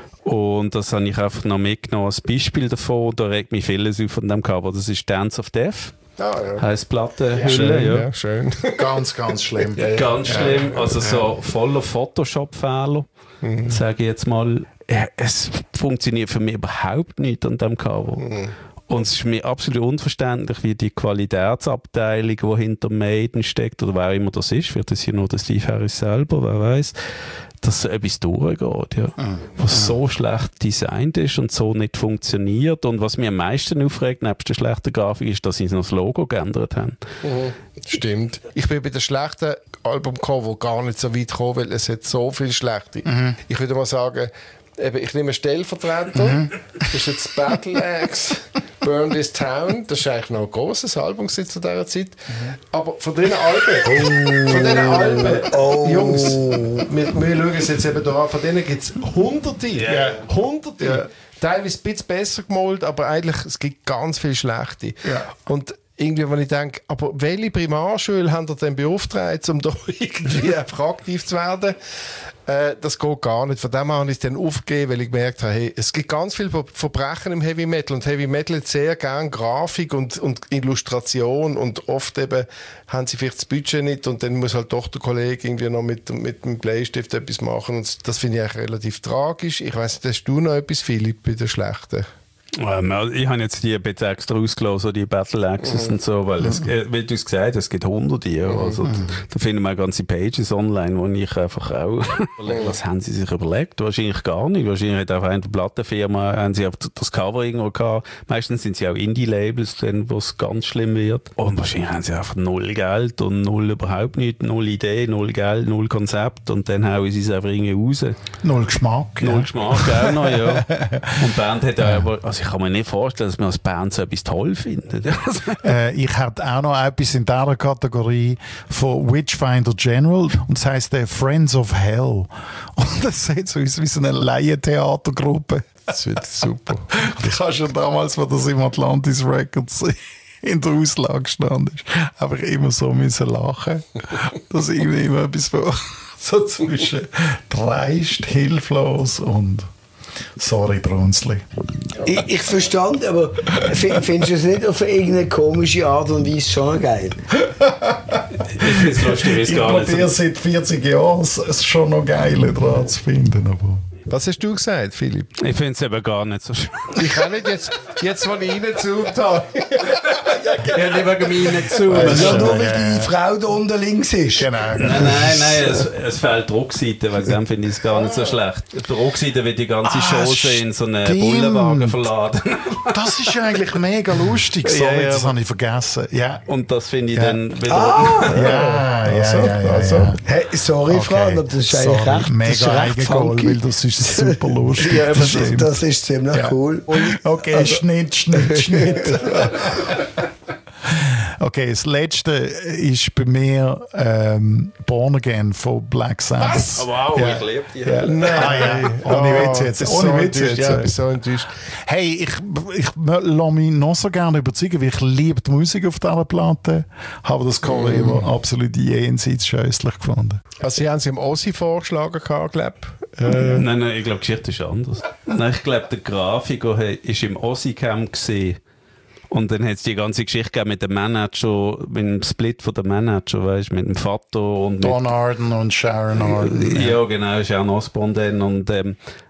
Und das habe ich einfach noch mitgenommen als Beispiel davon. Da regt mich vieles auf von dem Cover. Das ist Dance of Death. Ah, ja. Heisst Plattenhülle, Schön, ja. ja, schön. Ganz, ganz schlimm. Ganz schlimm. Also so voller Photoshop-Fehler, mhm. sage ich jetzt mal. Ja, es funktioniert für mich überhaupt nicht an diesem Cover. Mhm. Und es ist mir absolut unverständlich, wie die Qualitätsabteilung, die hinter Maiden steckt, oder wer auch immer das ist, wird das hier nur der Steve Harris selber, wer weiß, dass so etwas durchgeht, ja. Mhm. Was so schlecht designt ist und so nicht funktioniert. Und was mir am meisten aufregt, nebst der schlechten Grafik, ist, dass sie noch das Logo geändert haben. Mhm. Stimmt. Ich bin bei den schlechten Albumcover gar nicht so weit gekommen, weil es hat so viel schlechte. Mhm. Ich würde mal sagen, eben, ich nehme einen Stellvertreter, mhm. das ist jetzt Battle Axe, Burn This Town, das ist eigentlich noch ein grosses Album zu dieser Zeit, mhm. aber von diesen Alben, oh. von diesen Alben, oh. Jungs, wir, wir schauen es jetzt eben hier an, von denen gibt es Hunderte, yeah. Hunderte, yeah. Teilweise ein bisschen besser gemalt, aber eigentlich, es gibt ganz viele schlechte. Yeah. Und irgendwie, wenn ich denke, aber welche Primarschule haben ihr denn beauftragt, um da irgendwie einfach aktiv zu werden? Äh, das geht gar nicht. Von dem habe ich es dann aufgegeben, weil ich gemerkt habe, hey, es gibt ganz viele Verbrechen im Heavy Metal und Heavy Metal hat sehr gerne Grafik und, und Illustration und oft eben haben sie vielleicht das Budget nicht und dann muss halt doch der Kollege irgendwie noch mit, mit dem Bleistift etwas machen und das finde ich eigentlich relativ tragisch. Ich weiss nicht, hast du noch etwas, Philipp, bei den Schlechten? Ähm, ich habe jetzt die bitte extra ausgelassen, die Battle Axes mhm. und so, weil es, äh, wie du es gesagt hast, es gibt hunderte. Ja. Also, mhm. Da finden wir ganze Pages online, wo ich einfach auch was haben sie sich überlegt? Wahrscheinlich gar nicht. Wahrscheinlich hat auch eine Plattenfirma haben sie das Cover irgendwo gehabt. Meistens sind sie auch Indie-Labels, wo es ganz schlimm wird. Und wahrscheinlich haben sie einfach null Geld und null überhaupt nicht, null Idee, null Geld, null Konzept und dann hauen sie es einfach irgendwie raus. Null Geschmack. Null ja. Geschmack auch noch, ja. Und die Band hat auch, aber, also ich kann mir nicht vorstellen, dass man als Band so etwas toll findet. äh, ich hätte auch noch etwas in dieser Kategorie von Witchfinder General und das heisst äh, Friends of Hell. Und das sieht so aus wie so eine Laientheatergruppe. Das wird super. Ich habe schon damals, wo das im Atlantis Records in der Auslage stand, einfach immer so müssen lachen. Dass ich immer etwas von, so zwischen dreist, hilflos und sorry, Brunzli. Ich, ich verstand, aber findest du es nicht auf irgendeine komische Art und Weise schon geil? Ich finde es lustig, wie es gar nicht. Ich probiere seit vierzig Jahren es schon noch geil dran zu finden. Aber was hast du gesagt, Philipp? Ich finde es eben gar nicht so schön. Ich kann nicht jetzt, jetzt wo ich reingezoomt habe. Ja, nicht wegen mir reingezoomt. Ja, nur weil deine Frau da unten links ist. Genau. Nein, nein, nein, es, es fehlt die Rückseite, weil dann finde ich es gar nicht so schlecht. Die Rückseite wird die ganze ah, Chose in so einen stimmt. Bullenwagen verladen. Das ist ja eigentlich mega lustig. Sorry, ja, ja, das habe ich vergessen. Ja. Und das finde ich ja. dann wieder... Ah, ja, ja, also, ja, ja, also. ja. Hey, sorry, Okay. Frau, aber das ist Sorry. eigentlich recht, mega das ist recht funky. weil das ist super lustig. Ja, das, stimmt. das ist ziemlich Ja. cool. Und, Okay, also, Schnitt, Schnitt, Schnitt. Okay, das letzte ist bei mir ähm, Born Again von Black Sabbath. Was? Oh, wow, Ja. ich liebe die. Ja. Nein, Ah, ja. Ohne Witz jetzt. bist Ohne so Witz enttäuscht, jetzt. Ja, bist so enttäuscht. Hey, ich, ich lasse mich noch so gerne überzeugen, weil ich liebe die Musik auf dieser Platte. Habe das Cover Mm. immer absolut jenseits scheußlich gefunden. Also sie haben sie im Ossi vorgeschlagen, glaube ich. Äh. Nein, nein, ich glaube, die Geschichte ist anders. Nein, ich glaube, der Grafiker war im Ossi-Camp gesehen. Und dann hat es die ganze Geschichte gegeben mit dem Manager, mit dem Split von dem Manager, weißt, mit dem Vater und Don mit, Arden und Sharon Arden. ja, genau, Sharon Osbourne dann. Und, ähm,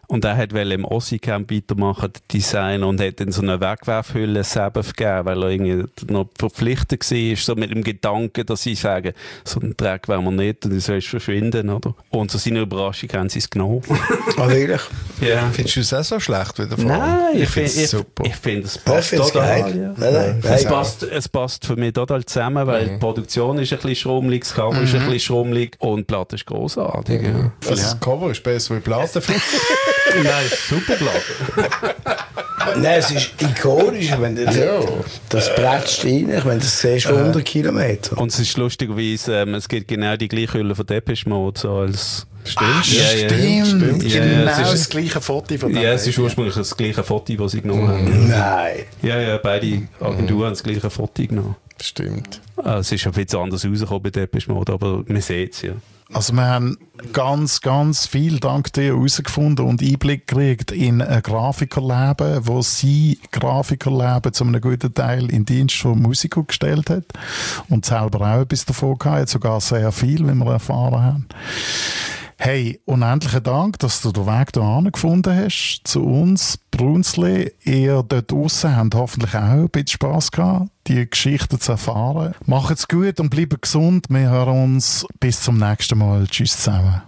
Und er wollte im Ossi-Camp weitermachen, der Designer, und hat dann so eine Wegwerfhülle selber gegeben, weil er irgendwie noch verpflichtet war, so mit dem Gedanken, dass sie sagen, so einen Dreck wollen wir nicht, und du sollst verschwinden, oder? Und zu seiner Überraschung haben sie es genommen. Ah, wirklich? Ja. Findest du es auch so schlecht wie der Nein, ich, ich finde es super. Ich, ich finde, es Ich passt finde es total. geil. Ja. Nein, nein, Es, nein. passt, es passt für mich total zusammen, weil Mhm. die Produktion ist ein bisschen schrummelig, das Cover ist ein bisschen schrummelig und die Platte ist grossartig. Ja. Also das Cover ist besser wie die Platte. Nein, super Platte. Nein, es ist ikonisch. Wenn du Ja. das prätst rein, ich meine, das siehst du von hundert Kilometern. Und es ist lustigerweise, ähm, es gibt genau die gleiche Hülle von Depeche Mode, so als... Stimmt. Ja, ja, Stimmt, stimmt. Ja, ja, genau es ist- das gleiche Foto von dem Ja, es ist Baby. ursprünglich das gleiche Foto, das sie genommen haben. Nein. Ja, ja, beide Agenturen haben das gleiche Foto genommen. Stimmt. Ah, es ist ein bisschen anders rausgekommen bei Depeche Mode, aber man sieht es ja. Also wir haben ganz, ganz viel dank dir herausgefunden und Einblick gekriegt in ein Grafikerleben, wo sie Grafikerleben zu einem guten Teil in Dienst von Musiker gestellt hat und selber auch etwas davon gehabt, hat sogar sehr viel, wie wir erfahren haben. Hey, unendlichen Dank, dass du den Weg hierher gefunden hast zu uns, Brunzli. Ihr dort draussen habt hoffentlich auch ein bisschen Spass gehabt, die Geschichten zu erfahren. Macht's gut und bleibt gesund. Wir hören uns bis zum nächsten Mal. Tschüss zusammen.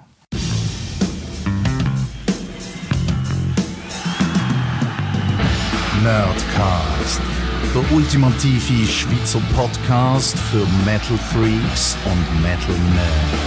Nerdcast, der ultimative Schweizer Podcast für Metal Freaks und Metal Nerds.